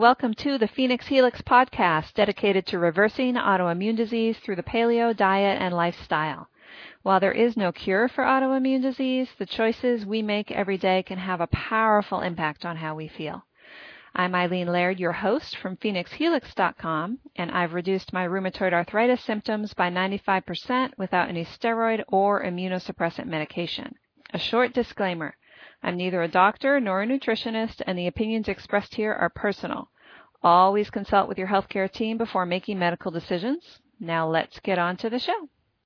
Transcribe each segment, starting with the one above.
Welcome to the Phoenix Helix podcast, dedicated to reversing autoimmune disease through the paleo diet and lifestyle. While there is no cure for autoimmune disease, the choices we make every day can have a powerful impact on how we feel. I'm Eileen Laird, your host from PhoenixHelix.com, and I've reduced my rheumatoid arthritis symptoms by 95% without any steroid or immunosuppressant medication. A short disclaimer. I'm neither a doctor nor a nutritionist, and the opinions expressed here are personal. Always consult with your healthcare team before making medical decisions. Now let's get on to the show.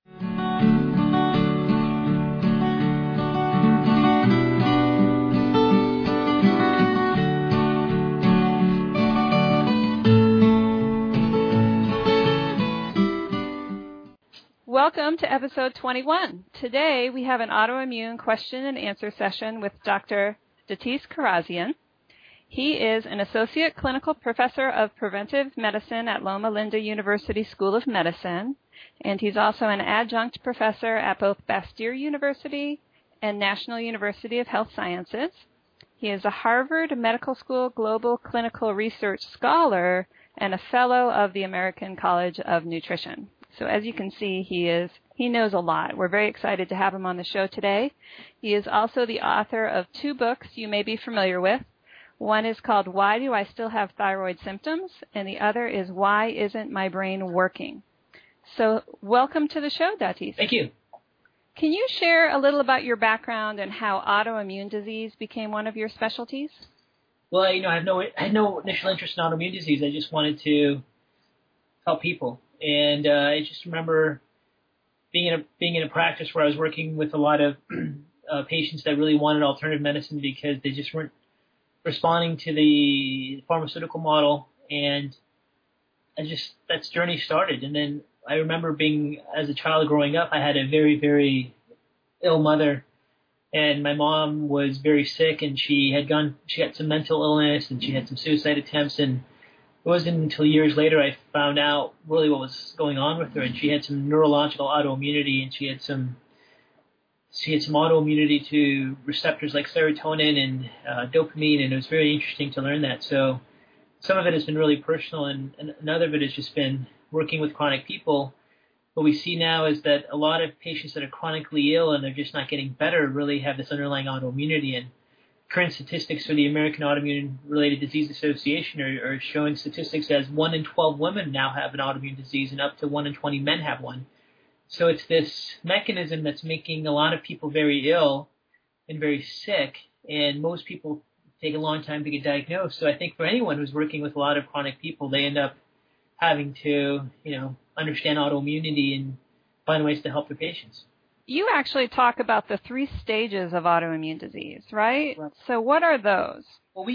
Welcome to episode 21. Today we have an autoimmune question and answer session with Dr. Datis Kharrazian. He is an associate clinical professor of preventive medicine at Loma Linda University School of Medicine, and he's also an adjunct professor at both Bastyr University and National University of Health Sciences. He is a Harvard Medical School Global Clinical Research Scholar and a fellow of the American College of Nutrition. So as you can see, he knows a lot. We're very excited to have him on the show today. He is also the author of two books you may be familiar with. One is called Why Do I Still Have Thyroid Symptoms? And the other is Why Isn't My Brain Working? So welcome to the show, Datis. Thank you. Can you share a little about your background and how autoimmune disease became one of your specialties? Well, I had no initial interest in autoimmune disease. I just wanted to help people. And I just remember being in a practice where I was working with a lot of patients that really wanted alternative medicine because they just weren't responding to the pharmaceutical model, and that journey started. And then I remember as a child growing up, I had a very, very ill mother, and my mom was very sick, and she had some mental illness, and she had some suicide attempts, and it wasn't until years later I found out really what was going on with her, and she had some neurological autoimmunity, and she had some autoimmunity to receptors like serotonin and dopamine, and it was very interesting to learn that. So some of it has been really personal, and another of it has just been working with chronic people. What we see now is that a lot of patients that are chronically ill and they're just not getting better really have this underlying autoimmunity, and current statistics for the American Autoimmune Related Disease Association are showing statistics as 1 in 12 women now have an autoimmune disease and up to 1 in 20 men have one. So it's this mechanism that's making a lot of people very ill and very sick, and most people take a long time to get diagnosed. So I think for anyone who's working with a lot of chronic people, they end up having to, understand autoimmunity and find ways to help their patients. You actually talk about the 3 stages of autoimmune disease, right? So what are those? Well,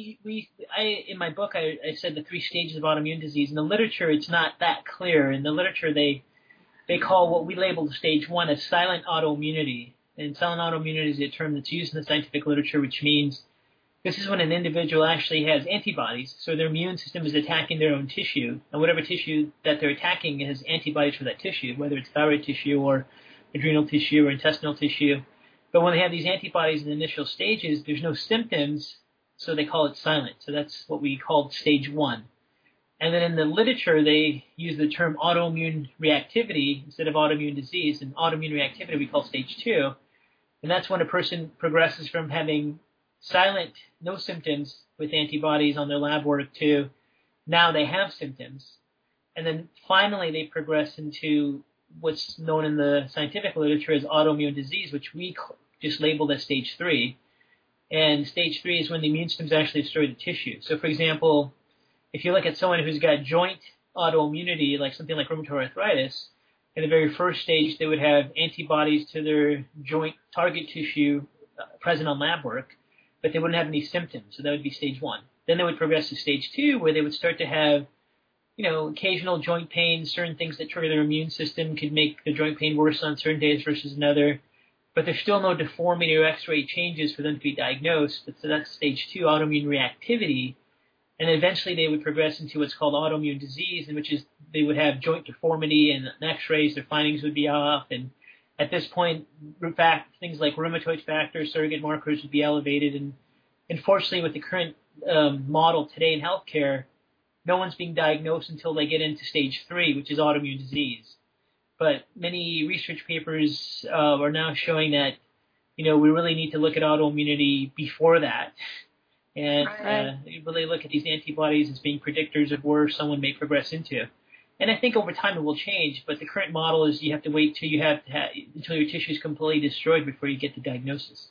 in my book, I said the 3 stages of autoimmune disease. In the literature, it's not that clear. In the literature, they call what we label stage 1 as silent autoimmunity. And silent autoimmunity is a term that's used in the scientific literature, which means this is when an individual actually has antibodies, so their immune system is attacking their own tissue, and whatever tissue that they're attacking has antibodies for that tissue, whether it's thyroid tissue or adrenal tissue or intestinal tissue. But when they have these antibodies in the initial stages, there's no symptoms, so they call it silent. So that's what we call stage 1. And then in the literature, they use the term autoimmune reactivity instead of autoimmune disease. And autoimmune reactivity we call stage 2. And that's when a person progresses from having silent, no symptoms with antibodies on their lab work to now they have symptoms. And then finally they progress into what's known in the scientific literature as autoimmune disease, which we just labeled as stage 3. And stage 3 is when the immune systems actually destroy the tissue. So, for example, if you look at someone who's got joint autoimmunity, like something like rheumatoid arthritis, in the very first stage, they would have antibodies to their joint target tissue present on lab work, but they wouldn't have any symptoms. So that would be stage 1. Then they would progress to stage 2, where they would start to have occasional joint pain. Certain things that trigger their immune system could make the joint pain worse on certain days versus another. But there's still no deformity or X-ray changes for them to be diagnosed. So that's stage 2, autoimmune reactivity. And eventually they would progress into what's called autoimmune disease, in which is they would have joint deformity and X-rays, their findings would be off. And at this point, things like rheumatoid factors, surrogate markers would be elevated. And unfortunately, with the current model today in healthcare, no one's being diagnosed until they get into stage 3, which is autoimmune disease. But many research papers are now showing that, we really need to look at autoimmunity before that. And really look at these antibodies as being predictors of where someone may progress into. And I think over time it will change, but the current model is you have to wait till until your tissue is completely destroyed before you get the diagnosis.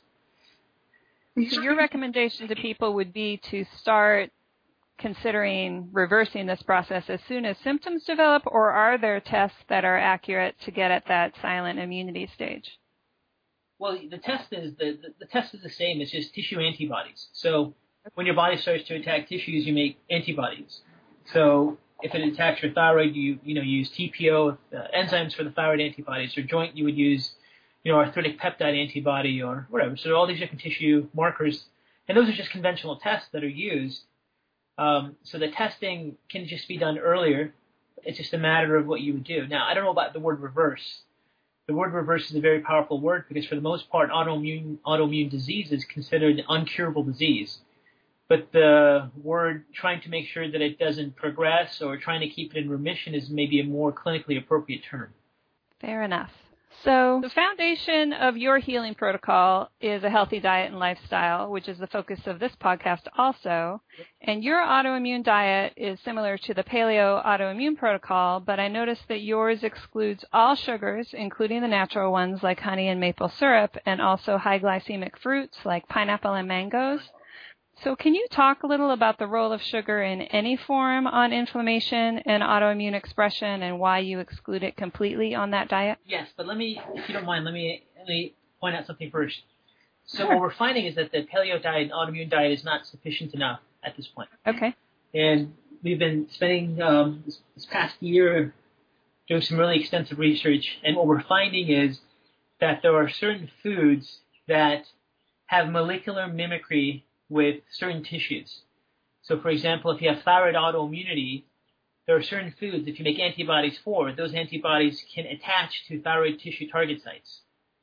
So your recommendation to people would be to start considering reversing this process as soon as symptoms develop, or are there tests that are accurate to get at that silent immunity stage? Well, the test is the same. It's just tissue antibodies. So when your body starts to attack tissues, you make antibodies. So if it attacks your thyroid, you use TPO enzymes for the thyroid antibodies. Or joint, you would use arthritic peptide antibody or whatever. So there are all these different tissue markers, and those are just conventional tests that are used. So the testing can just be done earlier. It's just a matter of what you would do. Now, I don't know about the word reverse. The word reverse is a very powerful word because for the most part, autoimmune disease is considered an uncurable disease. But the word trying to make sure that it doesn't progress or trying to keep it in remission is maybe a more clinically appropriate term. Fair enough. So the foundation of your healing protocol is a healthy diet and lifestyle, which is the focus of this podcast also. And your autoimmune diet is similar to the paleo autoimmune protocol, but I noticed that yours excludes all sugars, including the natural ones like honey and maple syrup, and also high glycemic fruits like pineapple and mangoes. So can you talk a little about the role of sugar in any form on inflammation and autoimmune expression and why you exclude it completely on that diet? Yes, but let me, if you don't mind, let me point out something first. So Sure. What we're finding is that the paleo diet and autoimmune diet is not sufficient enough at this point. Okay. And we've been spending this past year doing some really extensive research, and what we're finding is that there are certain foods that have molecular mimicry with certain tissues. So, for example, if you have thyroid autoimmunity, there are certain foods, if you make antibodies for, those antibodies can attach to thyroid tissue target sites.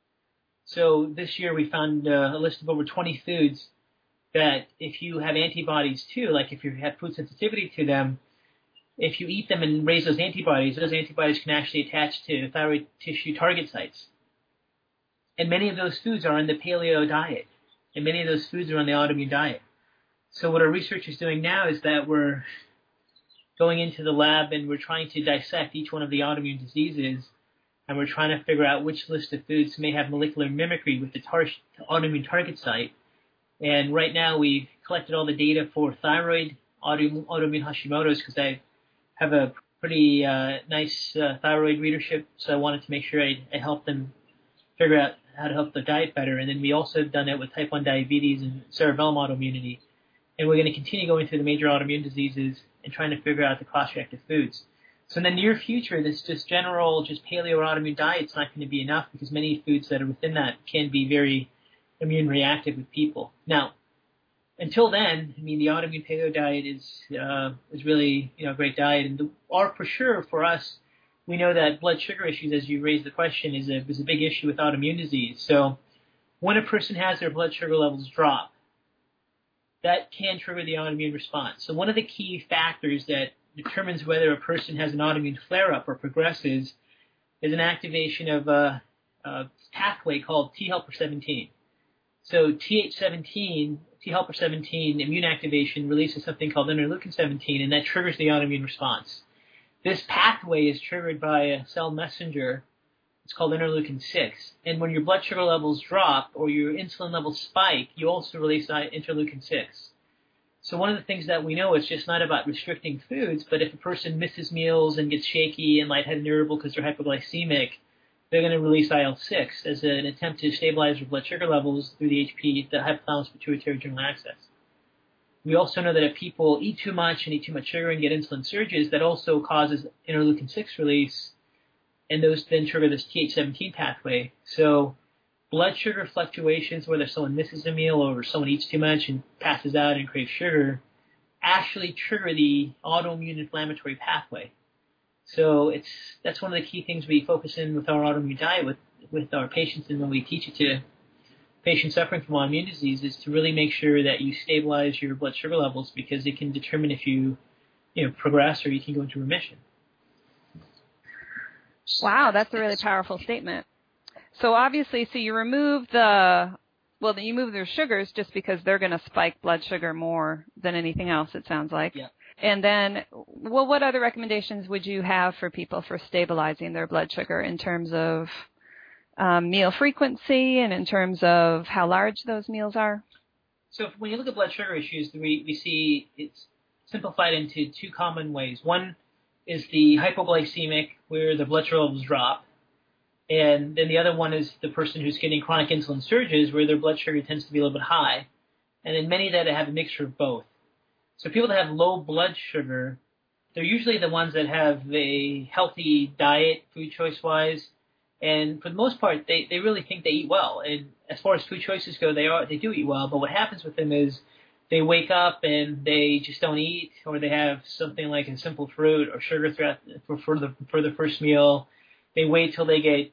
So this year we found a list of over 20 foods that if you have antibodies to, like if you have food sensitivity to them, if you eat them and raise those antibodies can actually attach to thyroid tissue target sites. And many of those foods are in the paleo diet. And many of those foods are on the autoimmune diet. So what our research is doing now is that we're going into the lab and we're trying to dissect each one of the autoimmune diseases, and we're trying to figure out which list of foods may have molecular mimicry with the autoimmune target site. And right now we've collected all the data for thyroid, autoimmune Hashimoto's, because I have a pretty nice thyroid readership, so I wanted to make sure I help them figure out how to help their diet better. And then we also have done it with type 1 diabetes and cerebellum autoimmunity. And we're going to continue going through the major autoimmune diseases and trying to figure out the cross-reactive foods. So in the near future, this just paleo or autoimmune diet is not going to be enough because many foods that are within that can be very immune reactive with people. Now, until then, the autoimmune paleo diet is really a great diet. And for sure for us, we know that blood sugar issues, as you raised the question, is a big issue with autoimmune disease. So when a person has their blood sugar levels drop, that can trigger the autoimmune response. So one of the key factors that determines whether a person has an autoimmune flare-up or progresses is an activation of a pathway called T helper 17. So Th17, T helper 17 immune activation releases something called interleukin 17, and that triggers the autoimmune response. This pathway is triggered by a cell messenger. It's called interleukin 6. And when your blood sugar levels drop or your insulin levels spike, you also release interleukin 6. So one of the things that we know is just not about restricting foods, but if a person misses meals and gets shaky and lightheaded and irritable because they're hypoglycemic, they're going to release IL-6 as an attempt to stabilize their blood sugar levels through the hypothalamus pituitary adrenal axis. We also know that if people eat too much sugar and get insulin surges, that also causes interleukin 6 release, and those then trigger this Th17 pathway. So blood sugar fluctuations, whether someone misses a meal or someone eats too much and passes out and craves sugar, actually trigger the autoimmune inflammatory pathway. So that's one of the key things we focus in with our autoimmune diet with our patients and when we teach it patients suffering from autoimmune disease is to really make sure that you stabilize your blood sugar levels, because it can determine if you progress or you can go into remission. Wow, that's a really powerful statement. So obviously, you remove you move their sugars just because they're going to spike blood sugar more than anything else, it sounds like. Yeah. And then, what other recommendations would you have for people for stabilizing their blood sugar in terms of meal frequency and in terms of how large those meals are? So when you look at blood sugar issues, we see it's simplified into two common ways. One is the hypoglycemic, where the blood sugar levels drop. And then the other one is the person who's getting chronic insulin surges, where their blood sugar tends to be a little bit high. And then many that have a mixture of both. So people that have low blood sugar, they're usually the ones that have a healthy diet, food choice-wise. And for the most part, they really think they eat well. And as far as food choices go, they do eat well. But what happens with them is they wake up and they just don't eat, or they have something like a simple fruit or sugar for the first meal. They wait till they get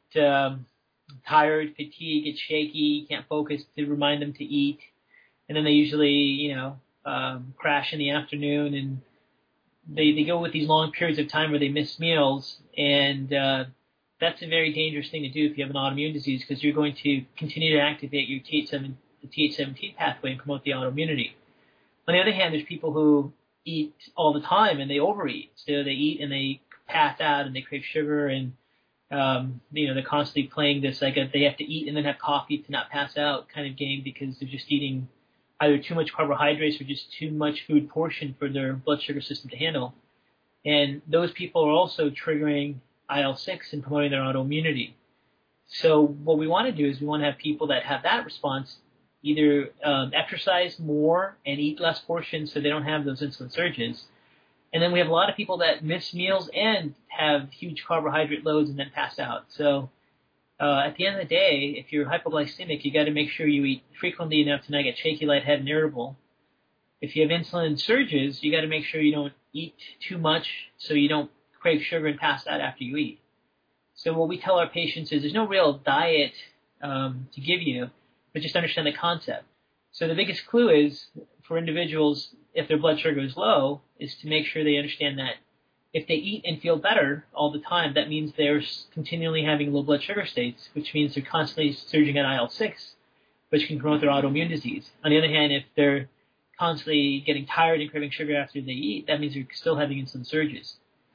tired, fatigued, get shaky, can't focus to remind them to eat, and then they usually crash in the afternoon, and they go with these long periods of time where they miss meals, and that's a very dangerous thing to do if you have an autoimmune disease, because you're going to continue to activate your the Th17 pathway and promote the autoimmunity. On the other hand, there's people who eat all the time and they overeat. So they eat and they pass out and they crave sugar, and they're constantly playing this like they have to eat and then have coffee to not pass out kind of game, because they're just eating either too much carbohydrates or just too much food portion for their blood sugar system to handle. And those people are also triggering IL-6 and promoting their autoimmunity. So what we want to do is we want to have people that have that response either exercise more and eat less portions so they don't have those insulin surges. And then we have a lot of people that miss meals and have huge carbohydrate loads and then pass out. So at the end of the day, if you're hypoglycemic, you got to make sure you eat frequently enough to not get shaky, lightheaded, and irritable. If you have insulin surges, you got to make sure you don't eat too much so you don't crave sugar and pass out after you eat. So what we tell our patients is there's no real diet to give you, but just understand the concept. So the biggest clue is for individuals, if their blood sugar is low, is to make sure they understand that if they eat and feel better all the time, that means they're continually having low blood sugar states, which means they're constantly surging at IL-6, which can promote their autoimmune disease. On the other hand, if they're constantly getting tired and craving sugar after they eat, that means they're still having insulin surges.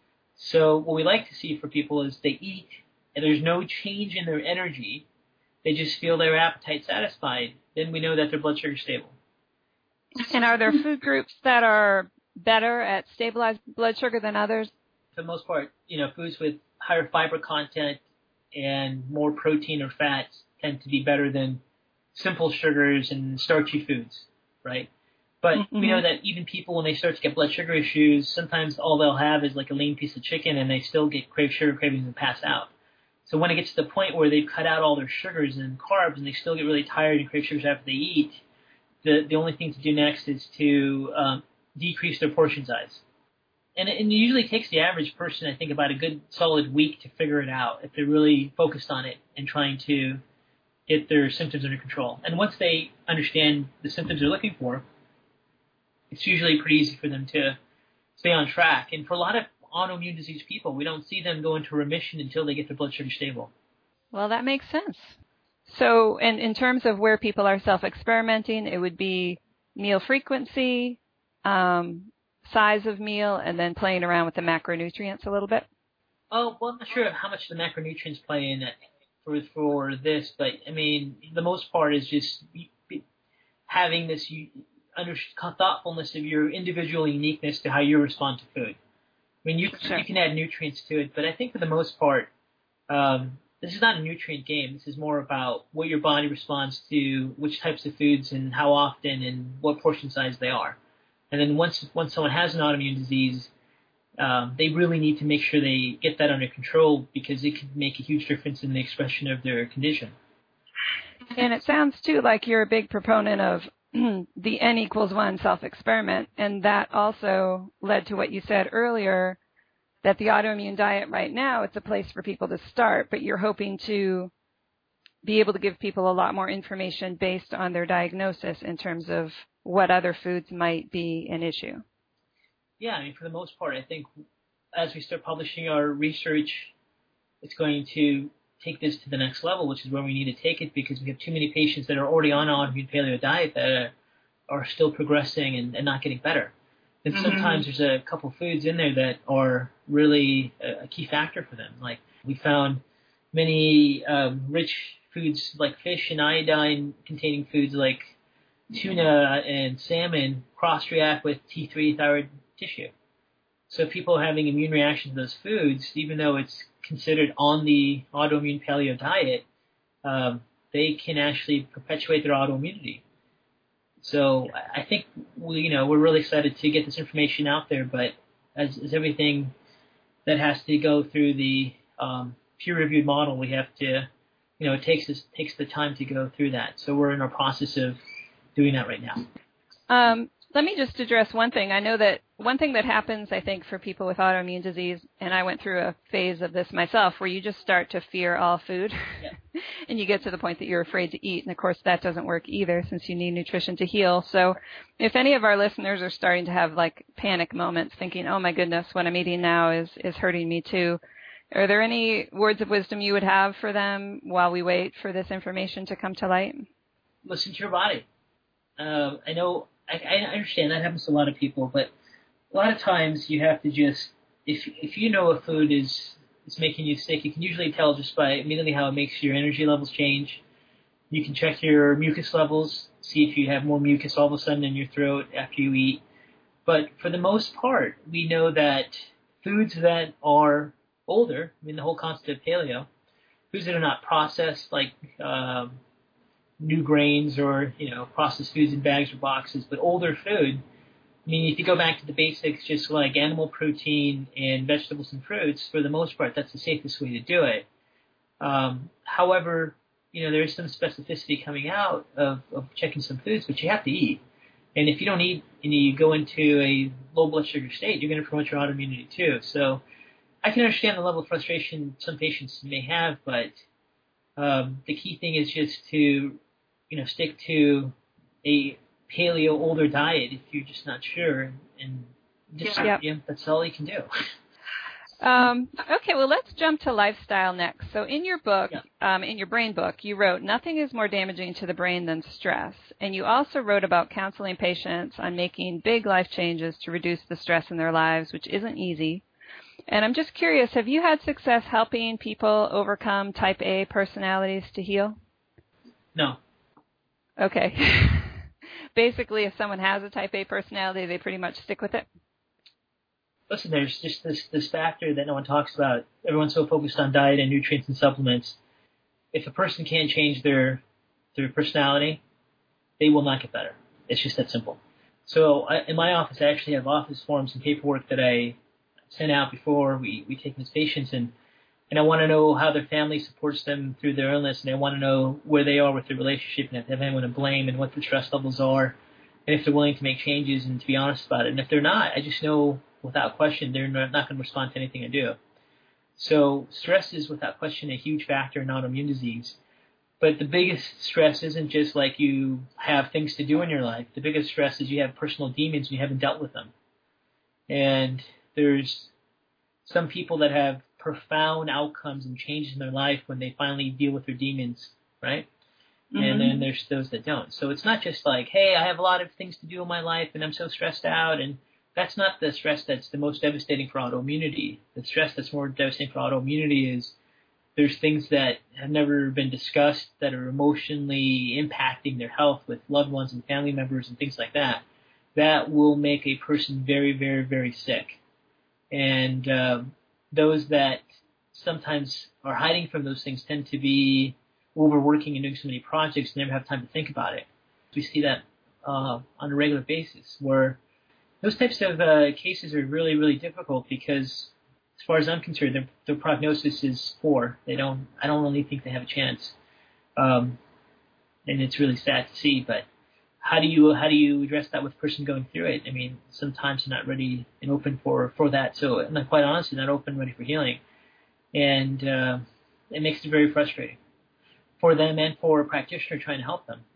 So what we like to see for people is they eat and there's no change in their energy. They just feel their appetite satisfied. Then we know that their blood sugar is stable. And are there food groups that are better at stabilized blood sugar than others? For the most part, foods with higher fiber content and more protein or fats tend to be better than simple sugars and starchy foods, right? But we know that even people, when they start to get blood sugar issues, sometimes all they'll have is like a lean piece of chicken and they still get sugar cravings and pass out. So when it gets to the point where they've cut out all their sugars and carbs and they still get really tired and crave sugars after they eat, the only thing to do next is to decrease their portion size. And it usually takes the average person, I think, about a good solid week to figure it out if they're really focused on it and trying to get their symptoms under control. And once they understand the symptoms they're looking for, it's usually pretty easy for them to stay on track. And for a lot of autoimmune disease people, we don't see them go into remission until they get their blood sugar stable. Well, that makes sense. So in terms of where people are self-experimenting, it would be meal frequency, size of meal, and then playing around with the macronutrients a little bit? Oh, well, I'm not sure how much the macronutrients play in it for this, but, I mean, the most part is just having this thoughtfulness of your individual uniqueness to how you respond to food. I mean, you can add nutrients to it, but I think for the most part, this is not a nutrient game. This is more about what your body responds to, which types of foods and how often and what portion size they are. And then once someone has an autoimmune disease, they really need to make sure they get that under control, because it could make a huge difference in the expression of their condition. And it sounds, too, like you're a big proponent of the N=1 self-experiment, and that also led to what you said earlier, that the autoimmune diet right now, it's a place for people to start, but you're hoping to be able to give people a lot more information based on their diagnosis in terms of what other foods might be an issue. Yeah, I mean, for the most part, I think as we start publishing our research, it's going to take this to the next level, which is where we need to take it, because we have too many patients that are already on an autoimmune paleo diet that are still progressing and not getting better. And sometimes there's a couple foods in there that are really a key factor for them. Like we found many rich foods like fish and iodine-containing foods like tuna and salmon cross-react with T3 thyroid tissue. So people having immune reactions to those foods, even though it's considered on the autoimmune paleo diet, they can actually perpetuate their autoimmunity. So I think we're really excited to get this information out there, but as everything that has to go through the peer-reviewed model, we have to, it takes the time to go through that. So we're in our process of doing that right now. Let me just address one thing. I know that one thing that happens, I think, for people with autoimmune disease, and I went through a phase of this myself, where you just start to fear all food, and you get to the point that you're afraid to eat. And, of course, that doesn't work either, since you need nutrition to heal. So if any of our listeners are starting to have, like, panic moments, thinking, oh, my goodness, what I'm eating now is hurting me too, are there any words of wisdom you would have for them while we wait for this information to come to light? Listen to your body. I know I understand that happens to a lot of people, but a lot of times you have to just, if you know a food is making you sick, you can usually tell just by immediately how it makes your energy levels change. You can check your mucus levels, see if you have more mucus all of a sudden in your throat after you eat. But for the most part, we know that foods that are older, I mean the whole concept of paleo, foods that are not processed like new grains or, processed foods in bags or boxes, but older food. I mean, if you go back to the basics, just like animal protein and vegetables and fruits, for the most part, that's the safest way to do it. However, there is some specificity coming out of checking some foods, but you have to eat. And if you don't eat and you go into a low blood sugar state, you're going to promote your autoimmunity too. So I can understand the level of frustration some patients may have, but the key thing is just to stick to a paleo older diet if you're just not sure, and just that's all you can do. Okay, well, let's jump to lifestyle next. So in your book, in your brain book, you wrote, nothing is more damaging to the brain than stress. And you also wrote about counseling patients on making big life changes to reduce the stress in their lives, which isn't easy. And I'm just curious, have you had success helping people overcome type A personalities to heal? No. Okay. Basically, if someone has a type A personality, they pretty much stick with it? Listen, there's just this factor that no one talks about. Everyone's so focused on diet and nutrients and supplements. If a person can't change their personality, they will not get better. It's just that simple. So in my office, I actually have office forms and paperwork that I send out before we take these patients, and I want to know how their family supports them through their illness, and I want to know where they are with their relationship, and if they have anyone to blame, and what their stress levels are, and if they're willing to make changes and to be honest about it. And if they're not, I just know without question they're not going to respond to anything I do. So stress is without question a huge factor in autoimmune disease. But the biggest stress isn't just like you have things to do in your life. The biggest stress is you have personal demons and you haven't dealt with them. And there's some people that have profound outcomes and changes in their life when they finally deal with their demons, right? Mm-hmm. And then there's those that don't. So it's not just like, hey, I have a lot of things to do in my life and I'm so stressed out. And that's not the stress that's the most devastating for autoimmunity. The stress that's more devastating for autoimmunity is there's things that have never been discussed that are emotionally impacting their health with loved ones and family members and things like that. That will make a person very, very, very sick. And those that sometimes are hiding from those things tend to be overworking and doing so many projects and never have time to think about it. We see that on a regular basis, where those types of cases are really, really difficult because, as far as I'm concerned, their prognosis is poor. I don't really think they have a chance, and it's really sad to see. But how do you address that with a person going through it? I mean, sometimes they're not ready and open for that. So, and quite honestly, not open, ready for healing, and it makes it very frustrating. for them and for a practitioner trying to help them.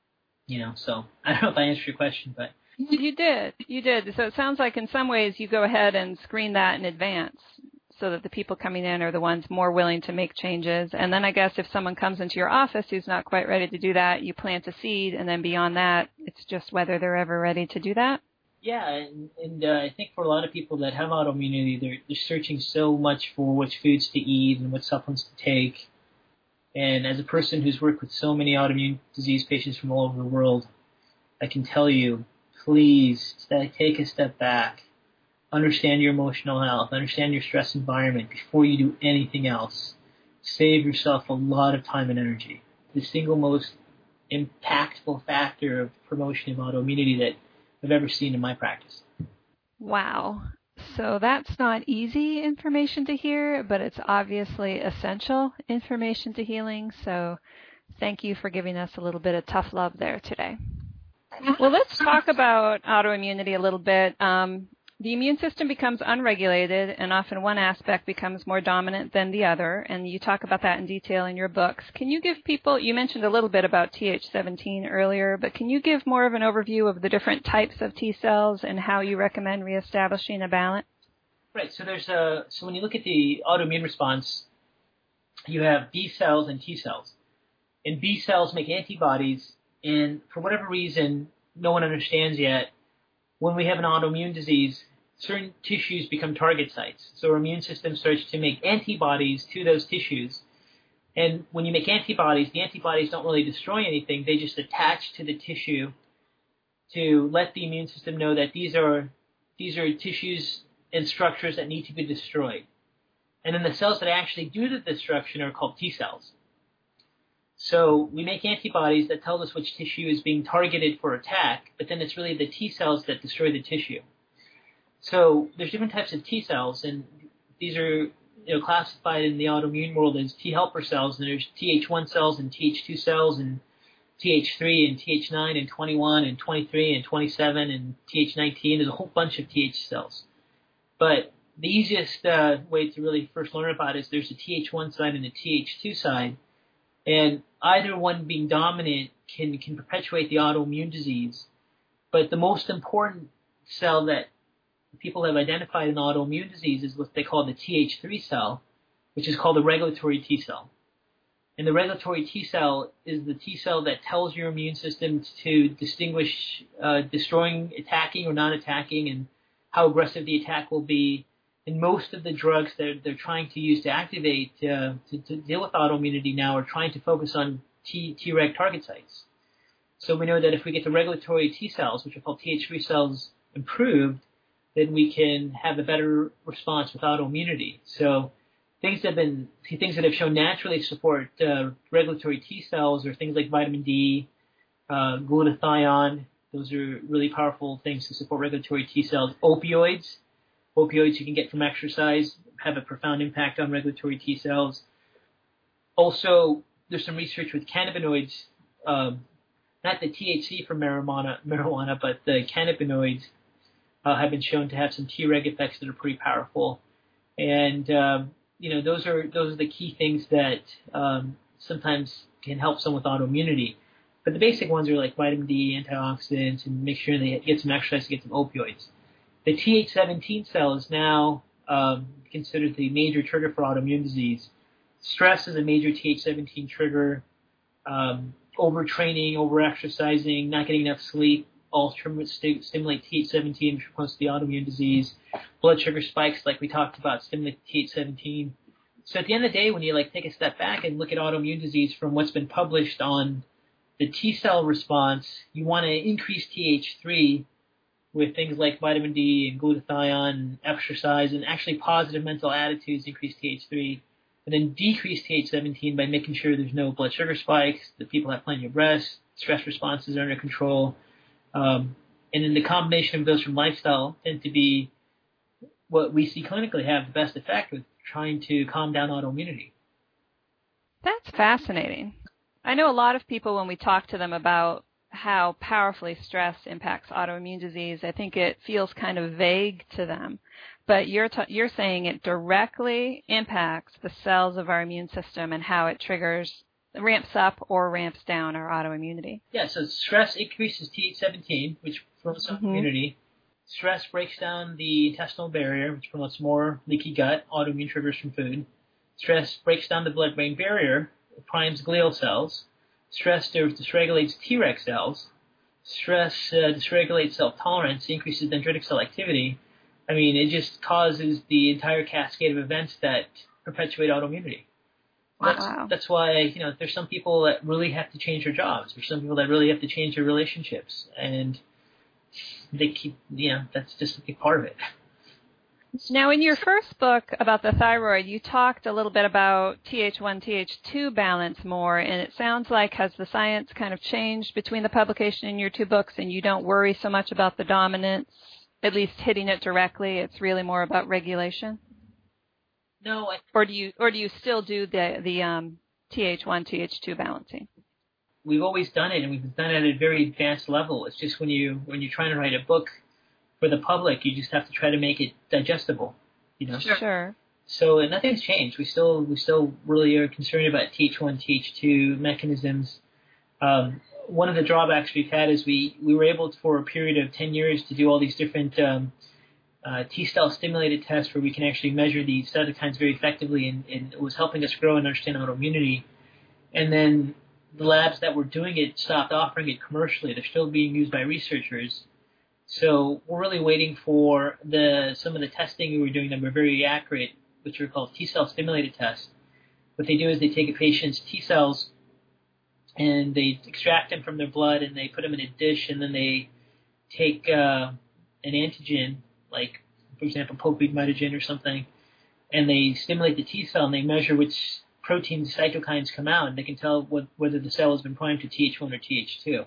So I don't know if I answered your question, but you did. So it sounds like in some ways you go ahead and screen that in advance so that the people coming in are the ones more willing to make changes. And then I guess if someone comes into your office who's not quite ready to do that, you plant a seed, and then beyond that, it's just whether they're ever ready to do that. Yeah, and I think for a lot of people that have autoimmunity, they're searching so much for which foods to eat and what supplements to take. And as a person who's worked with so many autoimmune disease patients from all over the world, I can tell you, please take a step back. Understand your emotional health. Understand your stress environment before you do anything else. Save yourself a lot of time and energy. The single most impactful factor of promotion of autoimmunity that I've ever seen in my practice. Wow. So that's not easy information to hear, but it's obviously essential information to healing. So thank you for giving us a little bit of tough love there today. Well, let's talk about autoimmunity a little bit. The immune system becomes unregulated, and often one aspect becomes more dominant than the other, and you talk about that in detail in your books. Can you give people, you mentioned a little bit about Th17 earlier, but can you give more of an overview of the different types of T cells and how you recommend reestablishing a balance? Right, so when you look at the autoimmune response, you have B cells and T cells. And B cells make antibodies, and for whatever reason, no one understands yet, when we have an autoimmune disease, certain tissues become target sites. So our immune system starts to make antibodies to those tissues. And when you make antibodies, the antibodies don't really destroy anything. They just attach to the tissue to let the immune system know that these are tissues and structures that need to be destroyed. And then the cells that actually do the destruction are called T cells. So we make antibodies that tell us which tissue is being targeted for attack, but then it's really the T cells that destroy the tissue. So there's different types of T cells, and these are classified in the autoimmune world as T helper cells, and there's Th1 cells and Th2 cells and Th3 and Th9 and 21 and 23 and 27 and Th19. There's a whole bunch of Th cells. But the easiest way to really first learn about it is there's a Th1 side and a Th2 side, and either one being dominant can perpetuate the autoimmune disease. But the most important cell that people have identified in autoimmune disease is what they call the Th3 cell, which is called the regulatory T cell. And the regulatory T cell is the T cell that tells your immune system to distinguish destroying, attacking, or non-attacking, and how aggressive the attack will be. And most of the drugs that they're trying to use to activate to deal with autoimmunity now are trying to focus on Treg target sites. So we know that if we get the regulatory T cells, which are called Th3 cells, improved, then we can have a better response with autoimmunity. So things that have shown naturally support regulatory T cells are things like vitamin D, glutathione. Those are really powerful things to support regulatory T cells. Opioids you can get from exercise have a profound impact on regulatory T cells. Also, there's some research with cannabinoids, not the THC from marijuana, but the cannabinoids have been shown to have some Treg effects that are pretty powerful. And those are the key things that sometimes can help someone with autoimmunity. But the basic ones are like vitamin D, antioxidants, and make sure they get some exercise to get some opioids. The Th17 cell is now considered the major trigger for autoimmune disease. Stress is a major Th17 trigger. Overtraining, overexercising, not getting enough sleep all stimulate Th17, which responds to the autoimmune disease. Blood sugar spikes, like we talked about, stimulate Th17. So at the end of the day, when you take a step back and look at autoimmune disease from what's been published on the T cell response, you want to increase Th3 with things like vitamin D and glutathione and exercise, and actually positive mental attitudes increase Th3, and then decrease Th17 by making sure there's no blood sugar spikes, that people have plenty of rest, stress responses are under control. And then the combination of those from lifestyle tend to be what we see clinically have the best effect with trying to calm down autoimmunity. That's fascinating. I know a lot of people, when we talk to them about how powerfully stress impacts autoimmune disease, I think it feels kind of vague to them. But you're saying it directly impacts the cells of our immune system and how it triggers ramps up or ramps down our autoimmunity. Yeah, so stress increases Th17, which promotes immunity. Stress breaks down the intestinal barrier, which promotes more leaky gut, autoimmune triggers from food. Stress breaks down the blood-brain barrier, primes glial cells. Stress dysregulates Treg cells. Stress dysregulates self-tolerance, increases dendritic cell activity. I mean, it just causes the entire cascade of events that perpetuate autoimmunity. Wow. That's why, there's some people that really have to change their jobs. There's some people that really have to change their relationships. And they keep, that's just a big part of it. Now, in your first book about the thyroid, you talked a little bit about Th1, Th2 balance more, and it sounds like has the science kind of changed between the publication in your two books, and you don't worry so much about the dominance, at least hitting it directly. It's really more about regulation? No. Or do you still do the Th1, Th2 balancing? We've always done it, and we've done it at a very advanced level. It's just when you're trying to write a book for the public, you just have to try to make it digestible, Sure. So nothing's changed. We still really are concerned about Th1, Th2 mechanisms. One of the drawbacks we've had is we were able to, for a period of 10 years, to do all these different T-cell stimulated tests where we can actually measure these cytokines very effectively, and it was helping us grow and understand autoimmunity. And then the labs that were doing it stopped offering it commercially. They're still being used by researchers. So we're really waiting for some of the testing we were doing that were very accurate, which are called T-cell stimulated tests. What they do is they take a patient's T-cells and they extract them from their blood and they put them in a dish, and then they take an antigen, like, for example, popeweed mitogen or something, and they stimulate the T-cell and they measure which proteins, cytokines come out, and they can tell whether the cell has been primed to Th1 or Th2.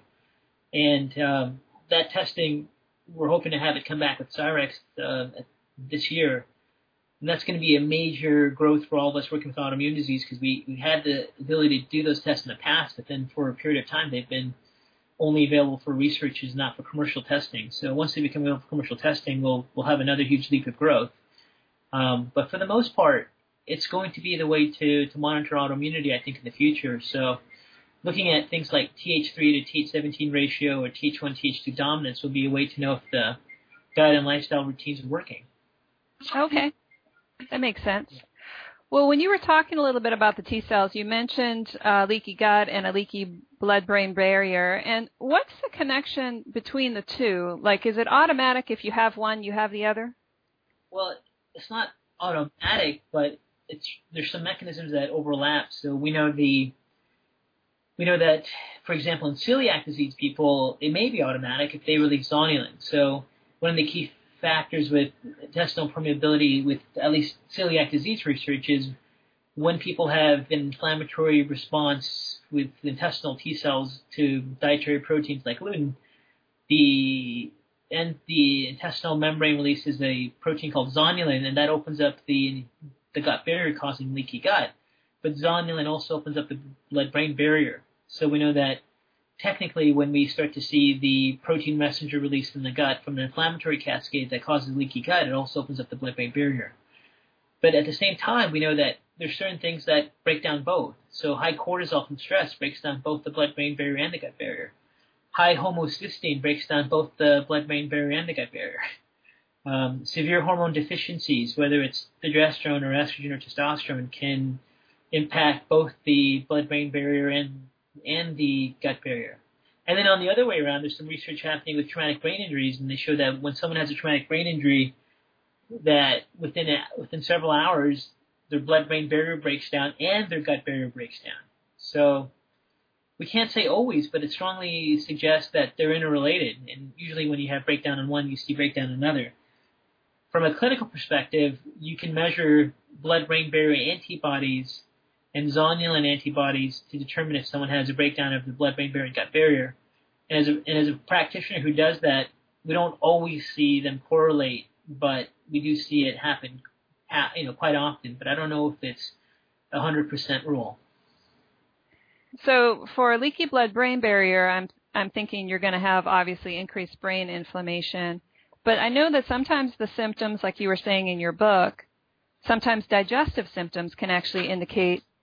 And that testing, we're hoping to have it come back with Cyrex this year. And that's going to be a major growth for all of us working with autoimmune disease, because we had the ability to do those tests in the past, but then for a period of time they've been only available for researchers, not for commercial testing. So once they become available for commercial testing, we'll have another huge leap of growth. But for the most part, it's going to be the way to monitor autoimmunity, I think, in the future. So looking at things like Th3 to Th17 ratio or Th1, Th2 dominance will be a way to know if the diet and lifestyle routines are working. Okay. That makes sense. Well, when you were talking a little bit about the T cells, you mentioned leaky gut and a leaky blood-brain barrier. And what's the connection between the two? Like, is it automatic if you have one, you have the other? Well, it's not automatic, but there's some mechanisms that overlap. So we know that, for example, in celiac disease people, it may be automatic if they release zonulin. So one of the key factors with intestinal permeability with at least celiac disease research is when people have an inflammatory response with intestinal T cells to dietary proteins like gluten, the intestinal membrane releases a protein called zonulin, and that opens up the gut barrier, causing leaky gut. But zonulin also opens up the blood-brain barrier. So we know that technically when we start to see the protein messenger released in the gut from an inflammatory cascade that causes leaky gut, it also opens up the blood-brain barrier. But at the same time, we know that there's certain things that break down both. So high cortisol from stress breaks down both the blood-brain barrier and the gut barrier. High homocysteine breaks down both the blood-brain barrier and the gut barrier. Severe hormone deficiencies, whether it's progesterone or estrogen or testosterone, can impact both the blood-brain barrier and the gut barrier. And then on the other way around, there's some research happening with traumatic brain injuries, and they show that when someone has a traumatic brain injury, that within several hours, their blood-brain barrier breaks down and their gut barrier breaks down. So we can't say always, but it strongly suggests that they're interrelated. And usually when you have breakdown in one, you see breakdown in another. From a clinical perspective, you can measure blood-brain barrier antibodies and zonulin antibodies to determine if someone has a breakdown of the blood-brain barrier and gut barrier. And as a practitioner who does that, we don't always see them correlate, but we do see it happen, quite often. But I don't know if it's 100% rule. So for leaky blood-brain barrier, I'm thinking you're going to have obviously increased brain inflammation. But I know that sometimes the symptoms, like you were saying in your book, sometimes digestive symptoms can actually indicate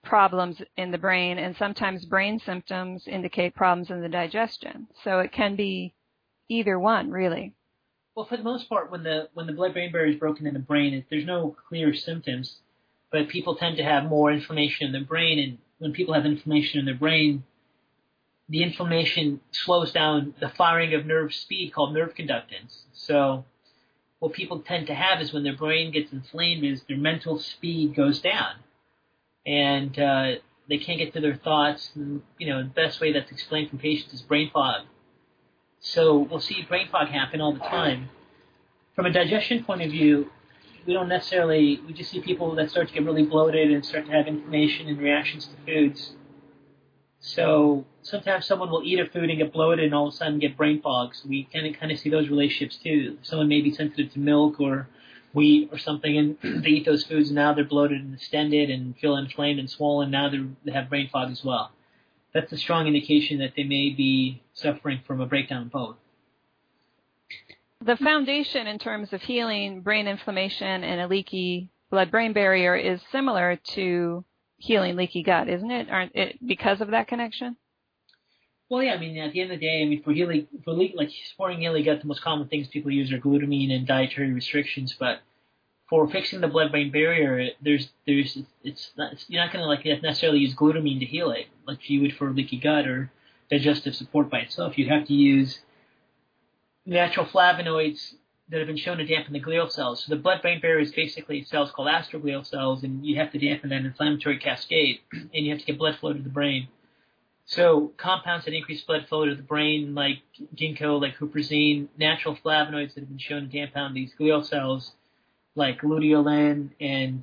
problems in the brain, and sometimes brain symptoms indicate problems in the digestion. So it can be either one, really. Well, for the most part, when the blood-brain barrier is broken in the brain, there's no clear symptoms, but people tend to have more inflammation in their brain, and when people have inflammation in their brain, the inflammation slows down the firing of nerve speed called nerve conductance. So what people tend to have is when their brain gets inflamed is their mental speed goes down, and they can't get to their thoughts. And, the best way that's explained from patients is brain fog. So we'll see brain fog happen all the time. From a digestion point of view, we just see people that start to get really bloated and start to have inflammation and reactions to foods. So sometimes someone will eat a food and get bloated and all of a sudden get brain fog. So we kind of see those relationships too. Someone may be sensitive to milk or wheat or something, and they eat those foods, and now they're bloated and distended and feel inflamed and swollen. Now they have brain fog as well. That's a strong indication that they may be suffering from a breakdown of both. The foundation in terms of healing brain inflammation and a leaky blood-brain barrier is similar to healing leaky gut, isn't it? Aren't it because of that connection? Well, yeah. At the end of the day, for supporting healing gut, the most common things people use are glutamine and dietary restrictions. But for fixing the blood-brain barrier, you're not going to necessarily use glutamine to heal it like you would for leaky gut or digestive support by itself. You'd have to use natural flavonoids that have been shown to dampen the glial cells. So the blood-brain barrier is basically cells called astroglial cells, and you have to dampen that inflammatory cascade, and you have to get blood flow to the brain. So compounds that increase blood flow to the brain, like ginkgo, like huperzine, natural flavonoids that have been shown to dampen these glial cells, like luteolin and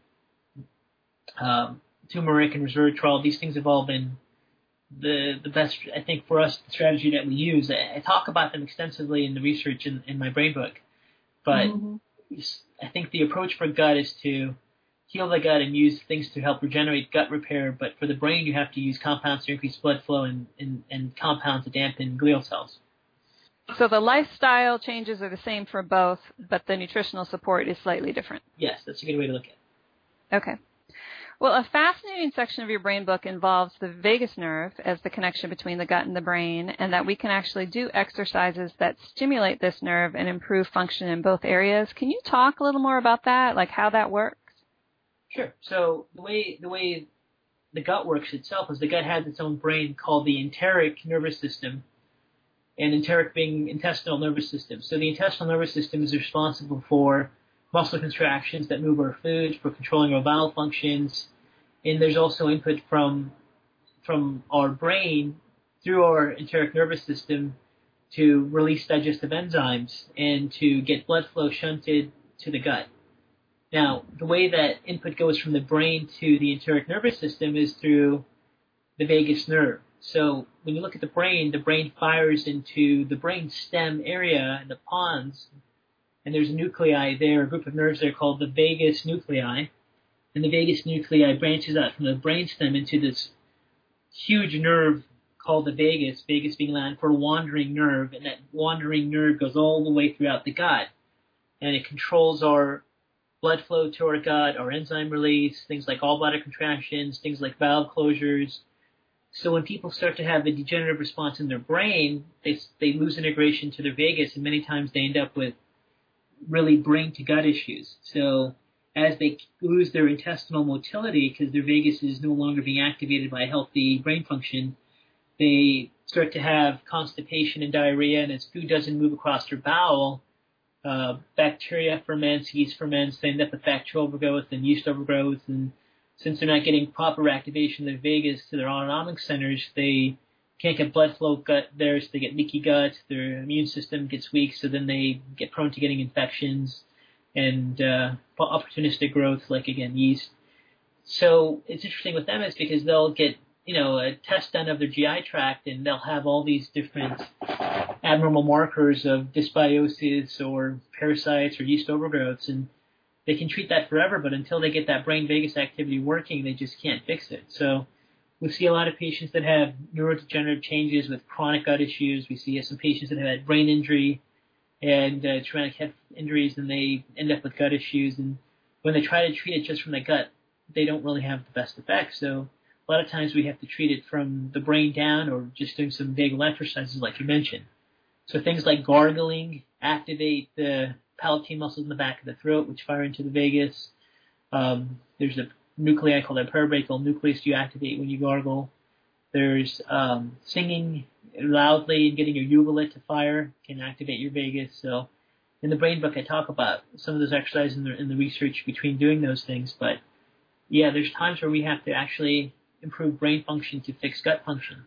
turmeric and resveratrol, these things have all been the best, I think, for us, the strategy that we use. I talk about them extensively in the research in my brain book, but I think the approach for gut is to heal the gut and use things to help regenerate gut repair, but for the brain you have to use compounds to increase blood flow and compounds to dampen glial cells. So the lifestyle changes are the same for both, but the nutritional support is slightly different. Yes, that's a good way to look at it. Okay. Well, a fascinating section of your brain book involves the vagus nerve as the connection between the gut and the brain, and that we can actually do exercises that stimulate this nerve and improve function in both areas. Can you talk a little more about that, like how that works? Sure. So the way the gut works itself is the gut has its own brain called the enteric nervous system, and enteric being intestinal nervous system. So the intestinal nervous system is responsible for muscle contractions that move our food, for controlling our bowel functions, and there's also input from our brain through our enteric nervous system to release digestive enzymes and to get blood flow shunted to the gut. Now, the way that input goes from the brain to the enteric nervous system is through the vagus nerve. So when you look at the brain fires into the brain stem area in the pons, and there's a nuclei there, a group of nerves there called the vagus nuclei, and the vagus nuclei branches out from the brainstem into this huge nerve called the vagus being Latin for wandering nerve, and that wandering nerve goes all the way throughout the gut, and it controls our blood flow to our gut, our enzyme release, things like gallbladder contractions, things like valve closures. So when people start to have a degenerative response in their brain, they lose integration to their vagus, and many times they end up with really brain to gut issues. So as they lose their intestinal motility because their vagus is no longer being activated by healthy brain function, they start to have constipation and diarrhea, and as food doesn't move across their bowel, bacteria ferments, yeast ferments, they end up with bacterial overgrowth and yeast overgrowth, and since they're not getting proper activation of their vagus to their autonomic centers, they can't get blood flow gut there, so they get leaky gut, their immune system gets weak, so then they get prone to getting infections and opportunistic growth, like, again, yeast. So it's interesting with them is because they'll get, a test done of their GI tract, and they'll have all these different abnormal markers of dysbiosis or parasites or yeast overgrowths, and they can treat that forever, but until they get that brain vagus activity working, they just can't fix it. So we see a lot of patients that have neurodegenerative changes with chronic gut issues. We see some patients that have had brain injury and traumatic head injuries, and they end up with gut issues. And when they try to treat it just from the gut, they don't really have the best effect. So a lot of times we have to treat it from the brain down, or just doing some vagal exercises like you mentioned. So things like gargling activate the palatine muscles in the back of the throat, which fire into the vagus. There's a nuclei called a parabrachial nucleus you activate when you gargle. There's singing loudly and getting your uvula to fire can activate your vagus. So in the brain book, I talk about some of those exercises in the research between doing those things. But yeah, there's times where we have to actually improve brain function to fix gut function.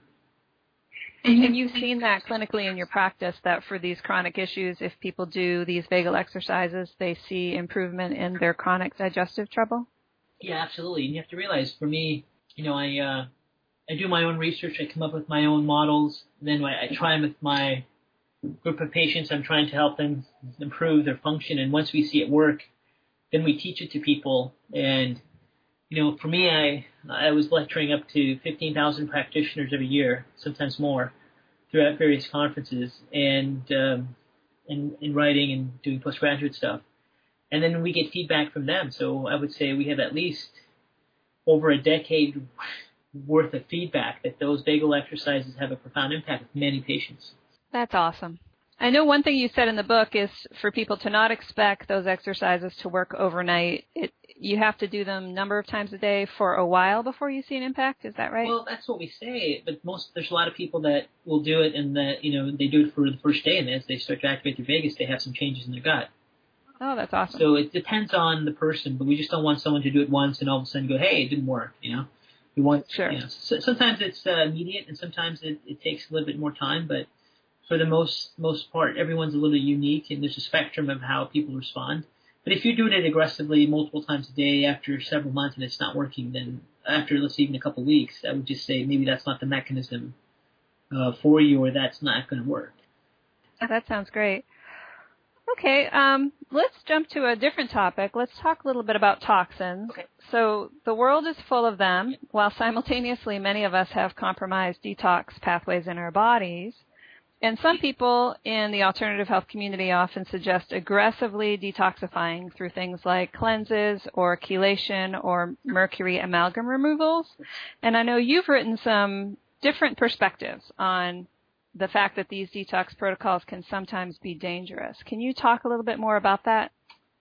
And you've seen that clinically in your practice, that for these chronic issues, if people do these vagal exercises, they see improvement in their chronic digestive trouble? Yeah, absolutely. And you have to realize, for me, I do my own research. I come up with my own models. And then I try them with my group of patients. I'm trying to help them improve their function. And once we see it work, then we teach it to people. And, for me, I was lecturing up to 15,000 practitioners every year, sometimes more, throughout various conferences and writing and doing postgraduate stuff. And then we get feedback from them. So I would say we have at least over a decade worth of feedback that those vagal exercises have a profound impact with many patients. That's awesome. I know one thing you said in the book is for people to not expect those exercises to work overnight. You have to do them a number of times a day for a while before you see an impact. Is that right? Well, that's what we say, but there's a lot of people that will do it and that, they do it for the first day, and as they start to activate their vagus, they have some changes in their gut. Oh, that's awesome. So it depends on the person, but we just don't want someone to do it once and all of a sudden go, hey, it didn't work, We want, sure. So sometimes it's immediate and sometimes it takes a little bit more time, but for the most part, everyone's a little unique and there's a spectrum of how people respond. But if you're doing it aggressively multiple times a day after several months and it's not working, then after, let's say, even a couple of weeks, I would just say maybe that's not the mechanism for you, or that's not going to work. That sounds great. Okay, let's jump to a different topic. Let's talk a little bit about toxins. Okay. So the world is full of them, while simultaneously many of us have compromised detox pathways in our bodies. And some people in the alternative health community often suggest aggressively detoxifying through things like cleanses or chelation or mercury amalgam removals. And I know you've written some different perspectives on the fact that these detox protocols can sometimes be dangerous. Can you talk a little bit more about that?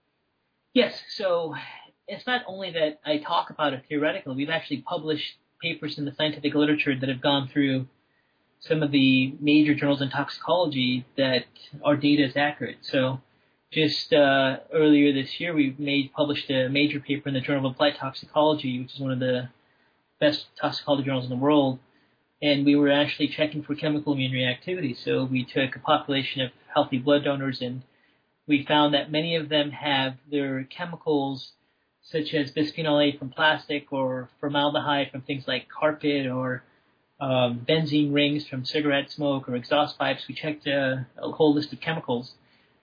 Yes. So it's not only that I talk about it theoretically. We've actually published papers in the scientific literature that have gone through some of the major journals in toxicology that our data is accurate. So just earlier this year, we published a major paper in the Journal of Applied Toxicology, which is one of the best toxicology journals in the world. And we were actually checking for chemical immune reactivity. So we took a population of healthy blood donors, and we found that many of them have their chemicals, such as bisphenol A from plastic or formaldehyde from things like carpet or benzene rings from cigarette smoke or exhaust pipes. We checked a whole list of chemicals,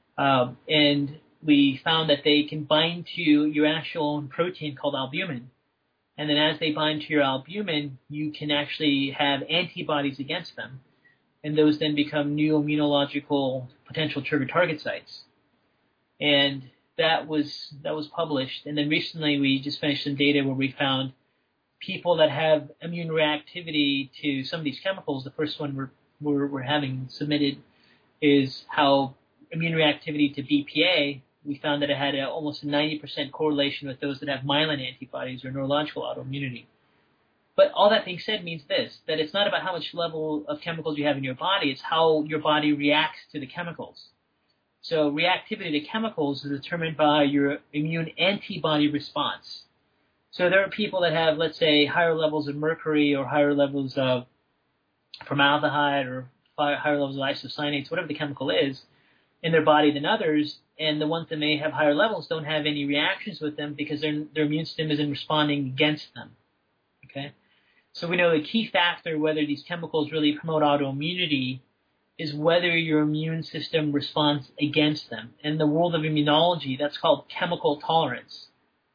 and we found that they can bind to your actual own protein called albumin. And then as they bind to your albumin, you can actually have antibodies against them. And those then become new immunological potential trigger target sites. And that was published. And then recently we just finished some data where we found people that have immune reactivity to some of these chemicals. The first one we're having submitted is how immune reactivity to BPA, we found that it had almost a 90% correlation with those that have myelin antibodies or neurological autoimmunity. But all that being said means this, that it's not about how much level of chemicals you have in your body, it's how your body reacts to the chemicals. So reactivity to chemicals is determined by your immune antibody response. So there are people that have, let's say, higher levels of mercury or higher levels of formaldehyde or higher levels of isocyanates, whatever the chemical is, in their body than others, and the ones that may have higher levels don't have any reactions with them because their immune system isn't responding against them. Okay? So we know the key factor whether these chemicals really promote autoimmunity is whether your immune system responds against them. In the world of immunology, that's called chemical tolerance.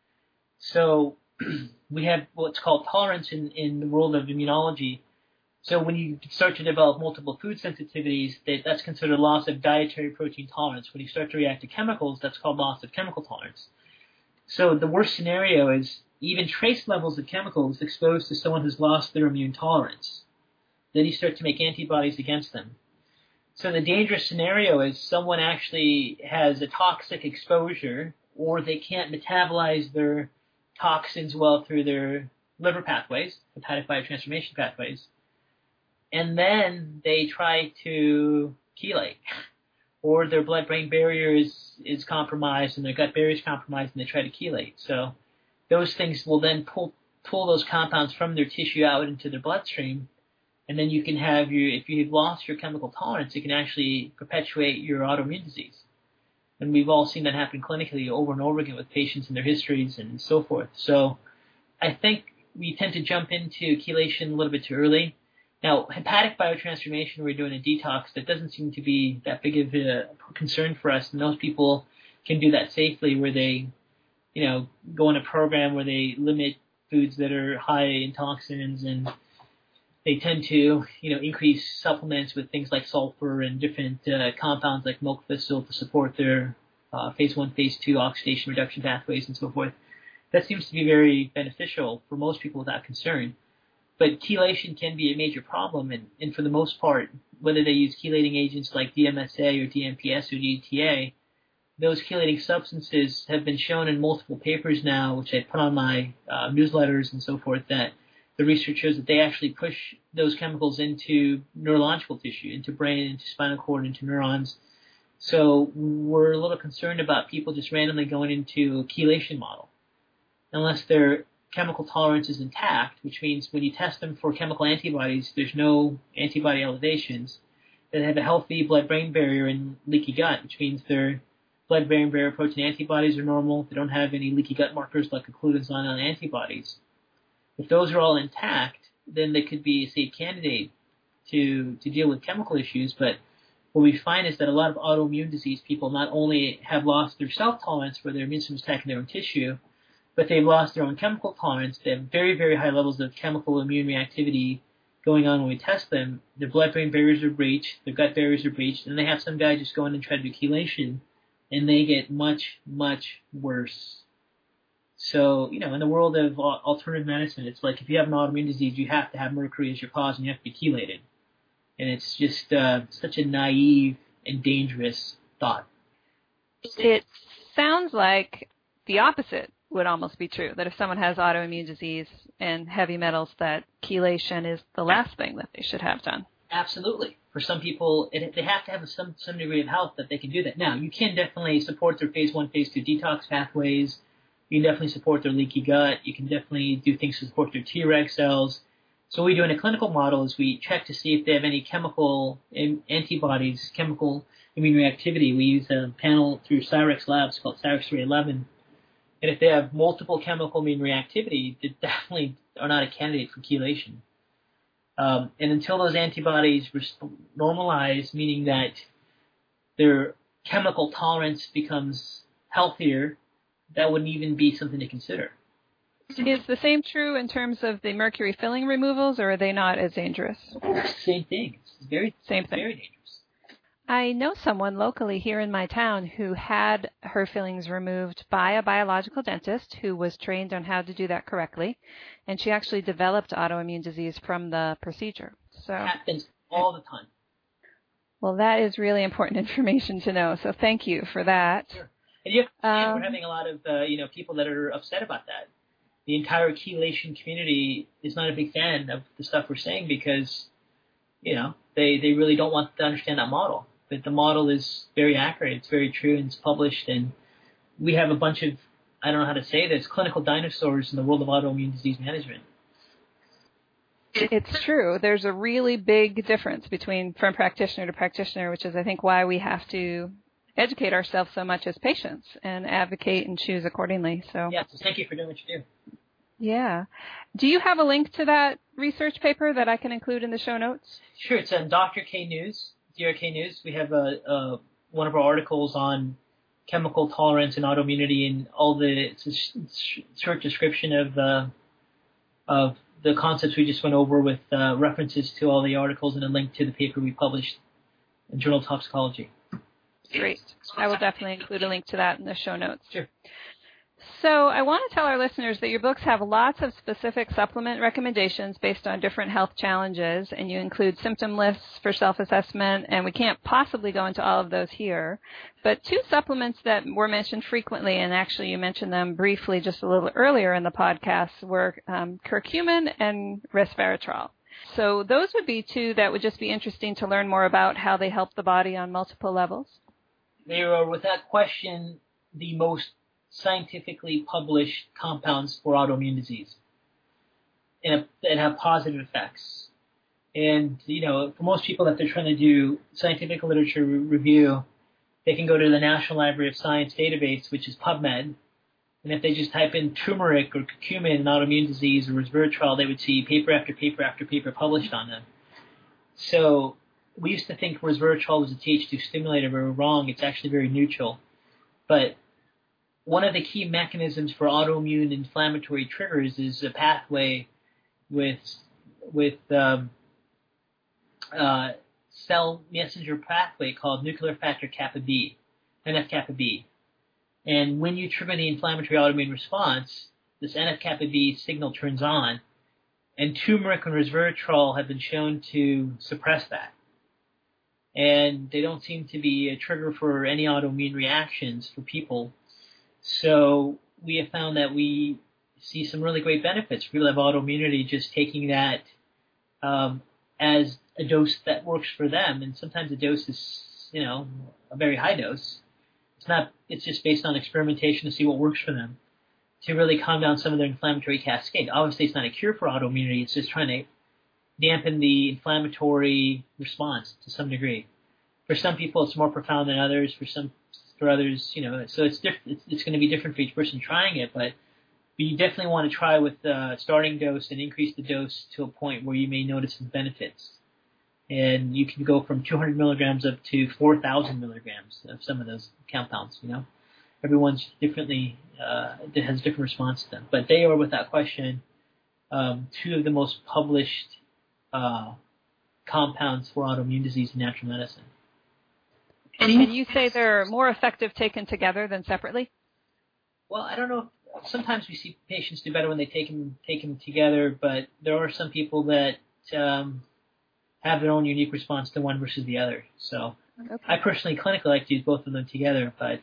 So we have what's called tolerance in the world of immunology. So when you start to develop multiple food sensitivities, that's considered loss of dietary protein tolerance. When you start to react to chemicals, that's called loss of chemical tolerance. So the worst scenario is even trace levels of chemicals exposed to someone who's lost their immune tolerance. Then you start to make antibodies against them. So the dangerous scenario is someone actually has a toxic exposure, or they can't metabolize their toxins well through their liver pathways, hepatic biotransformation pathways, and then they try to chelate, or their blood-brain barrier is compromised and their gut barrier is compromised and they try to chelate. So those things will then pull those compounds from their tissue out into their bloodstream, and then you can have if you've lost your chemical tolerance, it can actually perpetuate your autoimmune disease. And we've all seen that happen clinically over and over again with patients and their histories and so forth. So I think we tend to jump into chelation a little bit too early. Now, hepatic biotransformation, we're doing a detox, that doesn't seem to be that big of a concern for us. And those people can do that safely, where they, go on a program where they limit foods that are high in toxins, and they tend to, increase supplements with things like sulfur and different compounds like milk thistle to support their phase 1, phase 2 oxidation reduction pathways and so forth. That seems to be very beneficial for most people without concern. But chelation can be a major problem, and for the most part, whether they use chelating agents like DMSA or DMPS or DTA, those chelating substances have been shown in multiple papers now, which I put on my newsletters and so forth, that the research shows that they actually push those chemicals into neurological tissue, into brain, into spinal cord, into neurons. So we're a little concerned about people just randomly going into a chelation model, unless their chemical tolerance is intact, which means when you test them for chemical antibodies, there's no antibody elevations. They have a healthy blood-brain barrier and leaky gut, which means their blood-brain barrier protein antibodies are normal. They don't have any leaky gut markers like glutathione antibodies. If those are all intact, then they could be a safe candidate to deal with chemical issues. But what we find is that a lot of autoimmune disease people not only have lost their self-tolerance where their immune system is attacking their own tissue, but they've lost their own chemical tolerance. They have very, very high levels of chemical immune reactivity going on when we test them. Their blood-brain barriers are breached, their gut barriers are breached, and they have some guy just go in and try to do chelation, and they get much, much worse. So, in the world of alternative medicine, it's like if you have an autoimmune disease, you have to have mercury as your cause and you have to be chelated. And it's just such a naive and dangerous thought. It sounds like the opposite would almost be true, that if someone has autoimmune disease and heavy metals, that chelation is the last thing that they should have done. Absolutely. For some people, they have to have some degree of health that they can do that. Now, you can definitely support their phase 1, phase 2 detox pathways. You can definitely support their leaky gut. You can definitely do things to support their Treg cells. So what we do in a clinical model is we check to see if they have any chemical antibodies, chemical immune reactivity. We use a panel through Cyrex Labs called Cyrex 311. And if they have multiple chemical immune reactivity, they definitely are not a candidate for chelation. And until those antibodies normalize, meaning that their chemical tolerance becomes healthier, that wouldn't even be something to consider. Is the same true in terms of the mercury filling removals, or are they not as dangerous? Same thing. It's very dangerous. I know someone locally here in my town who had her fillings removed by a biological dentist who was trained on how to do that correctly, and she actually developed autoimmune disease from the procedure. So it happens all the time. Well, that is really important information to know, so thank you for that. Sure. And we're having a lot of people that are upset about that. The entire chelation community is not a big fan of the stuff we're saying because, they really don't want to understand that model. But the model is very accurate. It's very true, and it's published. And we have a bunch of, I don't know how to say this, clinical dinosaurs in the world of autoimmune disease management. It's true. There's a really big difference from practitioner to practitioner, which is, I think, why we have to educate ourselves so much as patients and advocate and choose accordingly. So thank you for doing what you do. Yeah. Do you have a link to that research paper that I can include in the show notes? Sure. It's on DRK News. We have one of our articles on chemical tolerance and autoimmunity, and it's a short description of the concepts we just went over with references to all the articles and a link to the paper we published in Journal of Toxicology. Great. I will definitely include a link to that in the show notes. Sure. So I want to tell our listeners that your books have lots of specific supplement recommendations based on different health challenges, and you include symptom lists for self-assessment, and we can't possibly go into all of those here. But two supplements that were mentioned frequently, and actually you mentioned them briefly just a little earlier in the podcast, were curcumin and resveratrol. So those would be two that would just be interesting to learn more about how they help the body on multiple levels. They are, without question, the most scientifically published compounds for autoimmune disease and that have positive effects. And, for most people that they're trying to do scientific literature review, they can go to the National Library of Science database, which is PubMed. And if they just type in turmeric or curcumin in autoimmune disease or resveratrol, they would see paper after paper after paper published on them. So we used to think resveratrol was a Th2 stimulator, but we're wrong. It's actually very neutral. But one of the key mechanisms for autoimmune inflammatory triggers is a pathway with cell messenger pathway called nuclear factor kappa B, NF-kappa B. And when you trigger the inflammatory autoimmune response, this NF-kappa B signal turns on, and turmeric and resveratrol have been shown to suppress that. And they don't seem to be a trigger for any autoimmune reactions for people. So we have found that we see some really great benefits. People have autoimmunity just taking that as a dose that works for them. And sometimes the dose is, a very high dose. It's just based on experimentation to see what works for them to really calm down some of their inflammatory cascade. Obviously, it's not a cure for autoimmunity. It's just trying to dampen the inflammatory response to some degree. For some people, it's more profound than others. For others, so it's different. It's going to be different for each person trying it, but you definitely want to try with the starting dose and increase the dose to a point where you may notice some benefits. And you can go from 200 milligrams up to 4,000 milligrams of some of those compounds. Everyone's differently has a different response to them, but they are without question two of the most published compounds for autoimmune disease in natural medicine. And you say they're more effective taken together than separately? Well, I don't know. Sometimes we see patients do better when they take them together, but there are some people that have their own unique response to one versus the other. So okay. I personally clinically like to use both of them together, but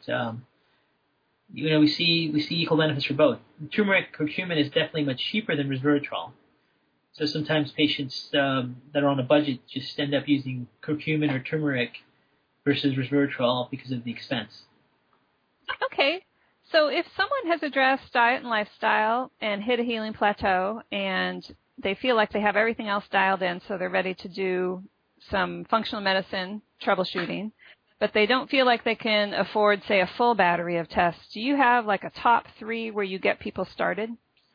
we see equal benefits for both. Turmeric curcumin is definitely much cheaper than resveratrol. So sometimes patients that are on a budget just end up using curcumin or turmeric versus resveratrol because of the expense. Okay. So if someone has addressed diet and lifestyle and hit a healing plateau and they feel like they have everything else dialed in, so they're ready to do some functional medicine troubleshooting, but they don't feel like they can afford, say, a full battery of tests, do you have like a top 3 where you get people started?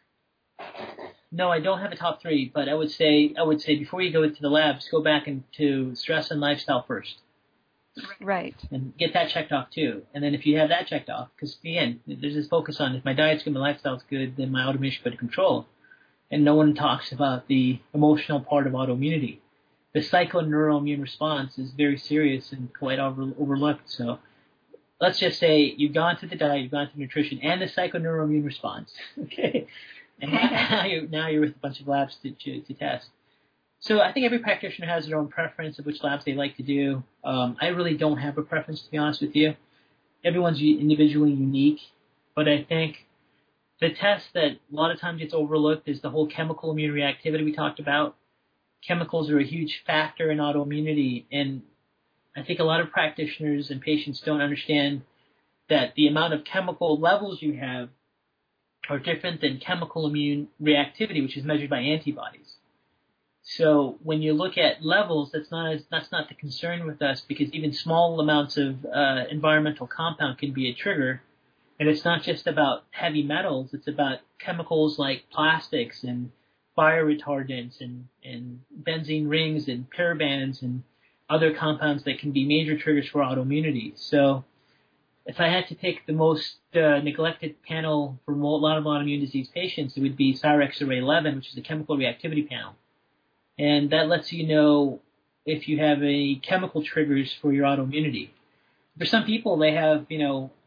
No, I don't have a top 3, but I would say before you go into the labs, go back into stress and lifestyle first. Right. And get that checked off too. And then if you have that checked off, because again, there's this focus on if my diet's good, my lifestyle's good, then my autoimmune should be under control. And no one talks about the emotional part of autoimmunity. The psychoneuroimmune response is very serious and quite overlooked. So let's just say you've gone through the diet, you've gone through nutrition, and the psychoneuroimmune response. Okay. And now you're with a bunch of labs to test. So I think every practitioner has their own preference of which labs they like to do. I really don't have a preference, to be honest with you. Everyone's individually unique, but I think the test that a lot of times gets overlooked is the whole chemical immune reactivity we talked about. Chemicals are a huge factor in autoimmunity, and I think a lot of practitioners and patients don't understand that the amount of chemical levels you have are different than chemical immune reactivity, which is measured by antibodies. So when you look at levels, that's not the concern with us, because even small amounts of environmental compound can be a trigger. And it's not just about heavy metals, it's about chemicals like plastics and fire retardants and benzene rings and parabens and other compounds that can be major triggers for autoimmunity. So if I had to pick the most neglected panel for a lot of autoimmune disease patients, it would be Cyrex Array 11, which is the chemical reactivity panel. And that lets you know if you have any chemical triggers for your autoimmunity. For some people, they have,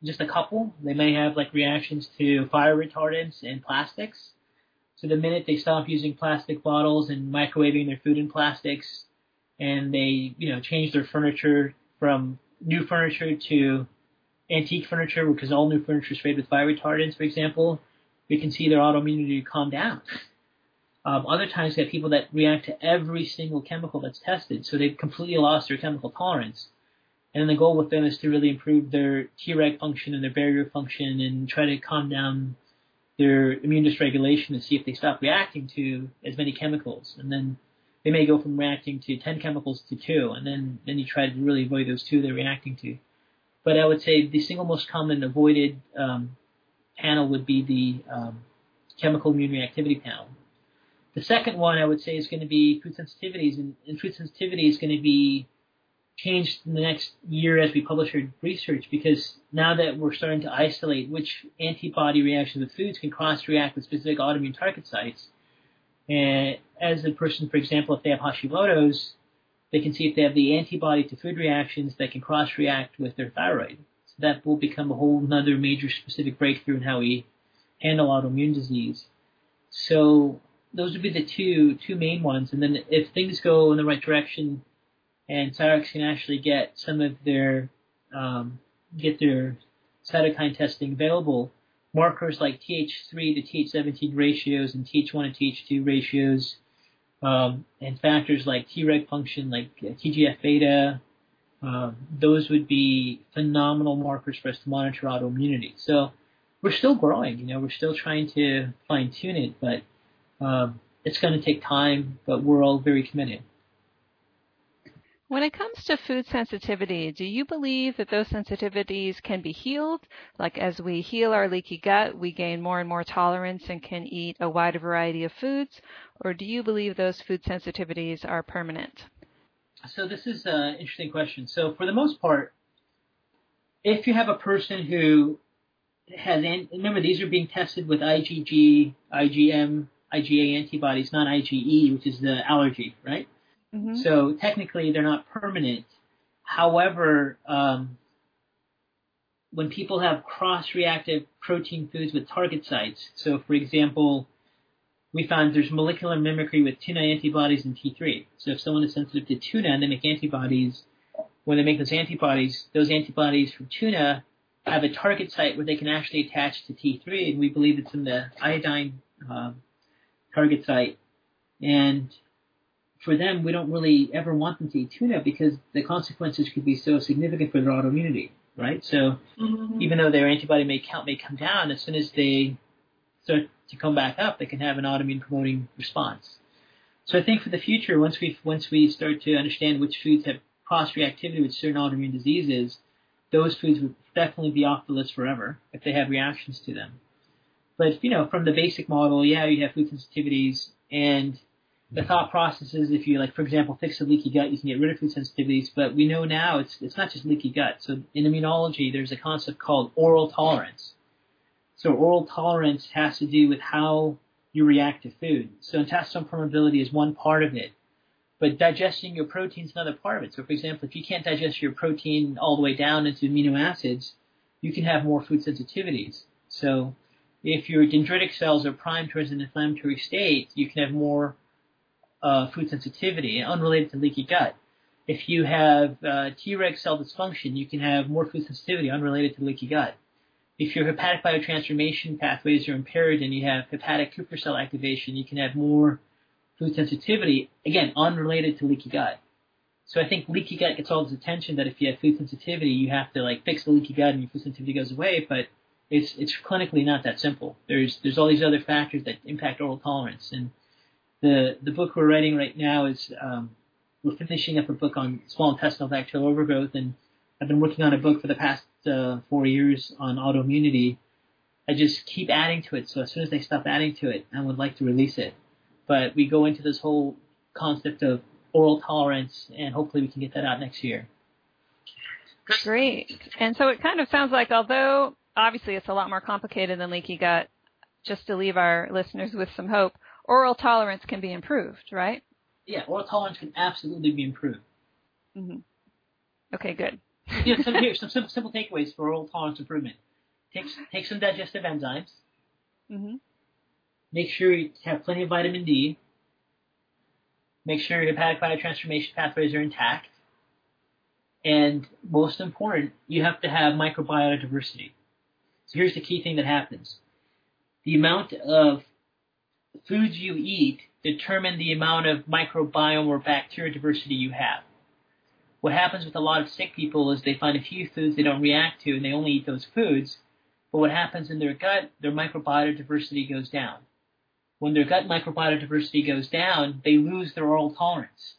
just a couple. They may have like reactions to fire retardants and plastics. So the minute they stop using plastic bottles and microwaving their food in plastics, and they, change their furniture from new furniture to antique furniture, because all new furniture is sprayed with fire retardants, for example, we can see their autoimmunity calm down. Other times, you have people that react to every single chemical that's tested, so they've completely lost their chemical tolerance. And then the goal with them is to really improve their Treg function and their barrier function and try to calm down their immune dysregulation and see if they stop reacting to as many chemicals. And then they may go from reacting to 10 chemicals to 2, and then you try to really avoid those 2 they're reacting to. But I would say the single most common avoided panel would be the chemical immune reactivity panel. The second one I would say is going to be food sensitivities, and food sensitivity is going to be changed in the next year as we publish our research, because now that we're starting to isolate which antibody reactions with foods can cross-react with specific autoimmune target sites. And as a person, for example, if they have Hashimoto's, they can see if they have the antibody to food reactions that can cross-react with their thyroid. So that will become a whole other major specific breakthrough in how we handle autoimmune disease. So those would be the two main ones. And then if things go in the right direction and Cyrex can actually get some of their cytokine testing available, markers like Th3 to Th17 ratios and Th1 and Th2 ratios, and factors like Treg function, like TGF-beta, those would be phenomenal markers for us to monitor autoimmunity. So we're still growing, we're still trying to fine-tune it, but it's going to take time, but we're all very committed. When it comes to food sensitivity, do you believe that those sensitivities can be healed? Like as we heal our leaky gut, we gain more and more tolerance and can eat a wider variety of foods? Or do you believe those food sensitivities are permanent? So this is an interesting question. So for the most part, if you have a person who has, remember these are being tested with IgG, IgM, IgA antibodies, not IgE, which is the allergy, right? Mm-hmm. So technically they're not permanent. However, when people have cross-reactive protein foods with target sites, so for example, we found there's molecular mimicry with tuna antibodies and T3. So if someone is sensitive to tuna and they make antibodies, when they make those antibodies from tuna have a target site where they can actually attach to T3, and we believe it's in the iodine target site. And for them, we don't really ever want them to eat tuna because the consequences could be so significant for their autoimmunity, right? So even though their antibody count may come down, as soon as they start to come back up, they can have an autoimmune promoting response. So I think for the future, once we start to understand which foods have cross-reactivity with certain autoimmune diseases, those foods would definitely be off the list forever if they have reactions to them. But, from the basic model, you have food sensitivities, and the thought process is if you, like, for example, fix a leaky gut, you can get rid of food sensitivities. But we know now it's not just leaky gut. So in immunology, there's a concept called oral tolerance. So oral tolerance has to do with how you react to food. So intestinal permeability is one part of it. But digesting your protein is another part of it. So, for example, if you can't digest your protein all the way down into amino acids, you can have more food sensitivities. So if your dendritic cells are primed towards an inflammatory state, you can have more food sensitivity, unrelated to leaky gut. If you have Treg cell dysfunction, you can have more food sensitivity, unrelated to leaky gut. If your hepatic biotransformation pathways are impaired and you have hepatic Kupffer cell activation, you can have more food sensitivity, again, unrelated to leaky gut. So I think leaky gut gets all this attention that if you have food sensitivity, you have to fix the leaky gut and your food sensitivity goes away, but it's clinically not that simple. There's all these other factors that impact oral tolerance. And the book we're writing right now is we're finishing up a book on small intestinal bacterial overgrowth, and I've been working on a book for the past 4 years on autoimmunity. I just keep adding to it, so as soon as they stop adding to it, I would like to release it. But we go into this whole concept of oral tolerance, and hopefully we can get that out next year. Great. And so it kind of sounds like, although obviously it's a lot more complicated than leaky gut, just to leave our listeners with some hope, oral tolerance can be improved, right? Yeah, oral tolerance can absolutely be improved. Mm-hmm. Okay, good. Some simple takeaways for oral tolerance improvement. Take some digestive enzymes. Mm-hmm. Make sure you have plenty of vitamin D. Make sure your hepatic biotransformation pathways are intact. And most important, you have to have microbiota diversity. So here's the key thing that happens. The amount of foods you eat determine the amount of microbiome or bacteria diversity you have. What happens with a lot of sick people is they find a few foods they don't react to and they only eat those foods. But what happens in their gut, their microbiota diversity goes down. When their gut microbiota diversity goes down, they lose their oral tolerance.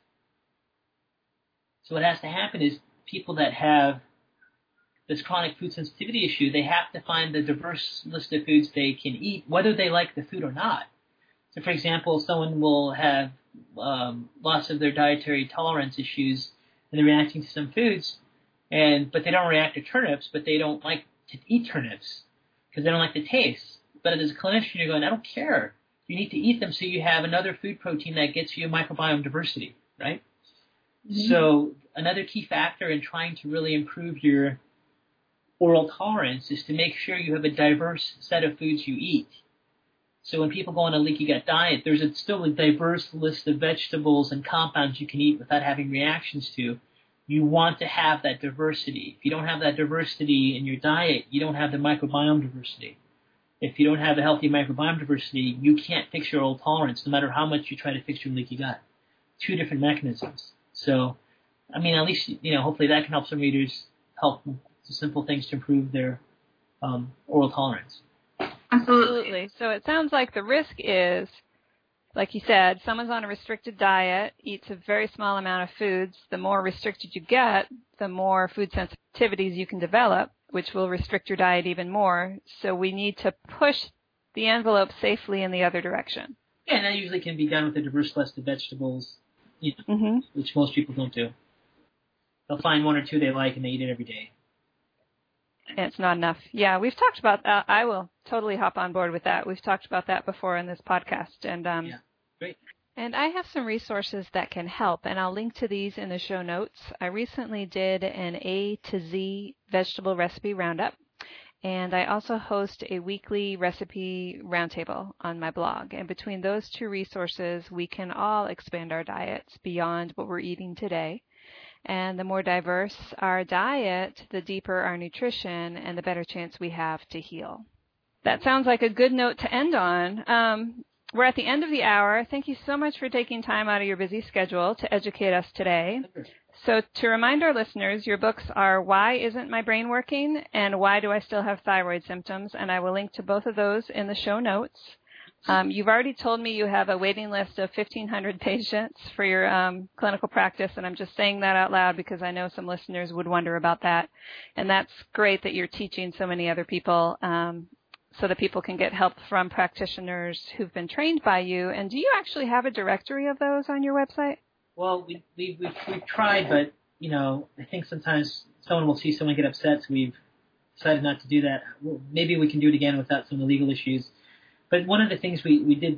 So what has to happen is people that have this chronic food sensitivity issue, they have to find the diverse list of foods they can eat, whether they like the food or not. So, for example, someone will have loss of their dietary tolerance issues, and they're reacting to some foods, but they don't react to turnips, but they don't like to eat turnips because they don't like the taste. But as a clinician, you're going, I don't care. You need to eat them so you have another food protein that gets you microbiome diversity, right? Mm-hmm. So another key factor in trying to really improve your oral tolerance is to make sure you have a diverse set of foods you eat. So when people go on a leaky gut diet, there's still a diverse list of vegetables and compounds you can eat without having reactions to. You want to have that diversity. If you don't have that diversity in your diet, you don't have the microbiome diversity. If you don't have a healthy microbiome diversity, you can't fix your oral tolerance no matter how much you try to fix your leaky gut. Two different mechanisms. So, I mean, at least, hopefully that can help some readers help some simple things to improve their oral tolerance. Absolutely. So it sounds like the risk is, like you said, someone's on a restricted diet, eats a very small amount of foods. The more restricted you get, the more food sensitivities you can develop, which will restrict your diet even more. So we need to push the envelope safely in the other direction. Yeah, and that usually can be done with a diverse list of vegetables, which most people don't do. They'll find one or two they like and they eat it every day. It's not enough. Yeah, we've talked about that. I will totally hop on board with that. We've talked about that before in this podcast. And yeah, great. And I have some resources that can help, and I'll link to these in the show notes. I recently did an A to Z vegetable recipe roundup, and I also host a weekly recipe roundtable on my blog. And between those two resources, we can all expand our diets beyond what we're eating today. And the more diverse our diet, the deeper our nutrition, and the better chance we have to heal. That sounds like a good note to end on. We're at the end of the hour. Thank you so much for taking time out of your busy schedule to educate us today. So to remind our listeners, your books are Why Isn't My Brain Working? And Why Do I Still Have Thyroid Symptoms? And I will link to both of those in the show notes. You've already told me you have a waiting list of 1,500 patients for your clinical practice, and I'm just saying that out loud because I know some listeners would wonder about that. And that's great that you're teaching so many other people so that people can get help from practitioners who've been trained by you. And do you actually have a directory of those on your website? Well, we've tried, but, I think sometimes someone will see someone get upset, so we've decided not to do that. Well, maybe we can do it again without some of the legal issues. But one of the things we did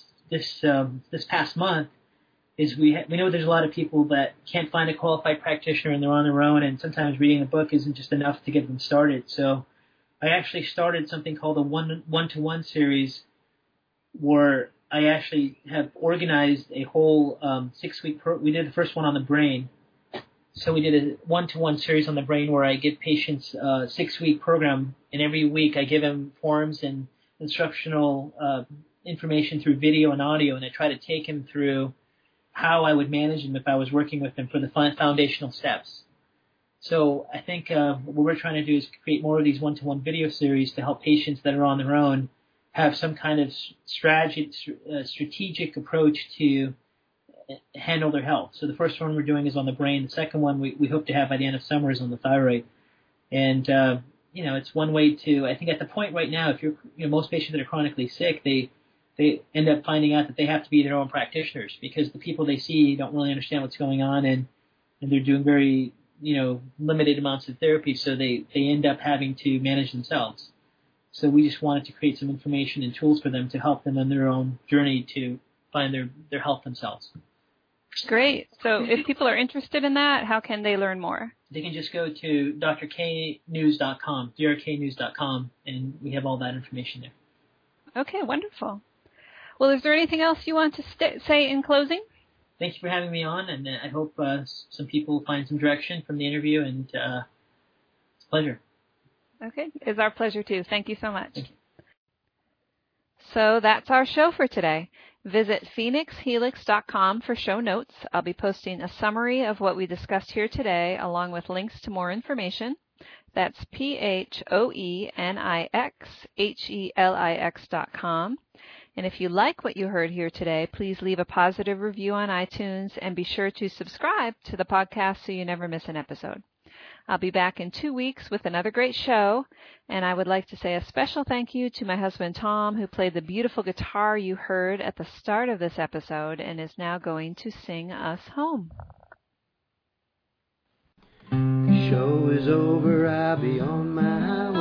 this past month is we know there's a lot of people that can't find a qualified practitioner and they're on their own, and sometimes reading a book isn't just enough to get them started. So I actually started something called a one-to-one series, where I actually have organized a whole 6-week. We did the first one on the brain, so we did a one-to-one series on the brain where I give patients a 6-week program, and every week I give them forms and instructional information through video and audio, and I try to take him through how I would manage him if I was working with him for the foundational steps. So I think what we're trying to do is create more of these one-to-one video series to help patients that are on their own have some kind of strategic approach to handle their health. So the first one we're doing is on the brain. The second one we hope to have by the end of summer is on the thyroid. And it's one way to, I think at the point right now, if most patients that are chronically sick, they end up finding out that they have to be their own practitioners because the people they see don't really understand what's going on, and they're doing very, limited amounts of therapy, so they end up having to manage themselves. So we just wanted to create some information and tools for them to help them on their own journey to find their health themselves. Great. So if people are interested in that, how can they learn more? They can just go to drknews.com, drknews.com, and we have all that information there. Okay, wonderful. Well, is there anything else you want to say in closing? Thank you for having me on, and I hope some people find some direction from the interview, and it's a pleasure. Okay, it's our pleasure too. Thank you so much. So that's our show for today. Visit phoenixhelix.com for show notes. I'll be posting a summary of what we discussed here today, along with links to more information. That's phoenixhelix.com. And if you like what you heard here today, please leave a positive review on iTunes and be sure to subscribe to the podcast so you never miss an episode. I'll be back in 2 weeks with another great show, and I would like to say a special thank you to my husband Tom, who played the beautiful guitar you heard at the start of this episode and is now going to sing us home. The show is over, I'll be on my way.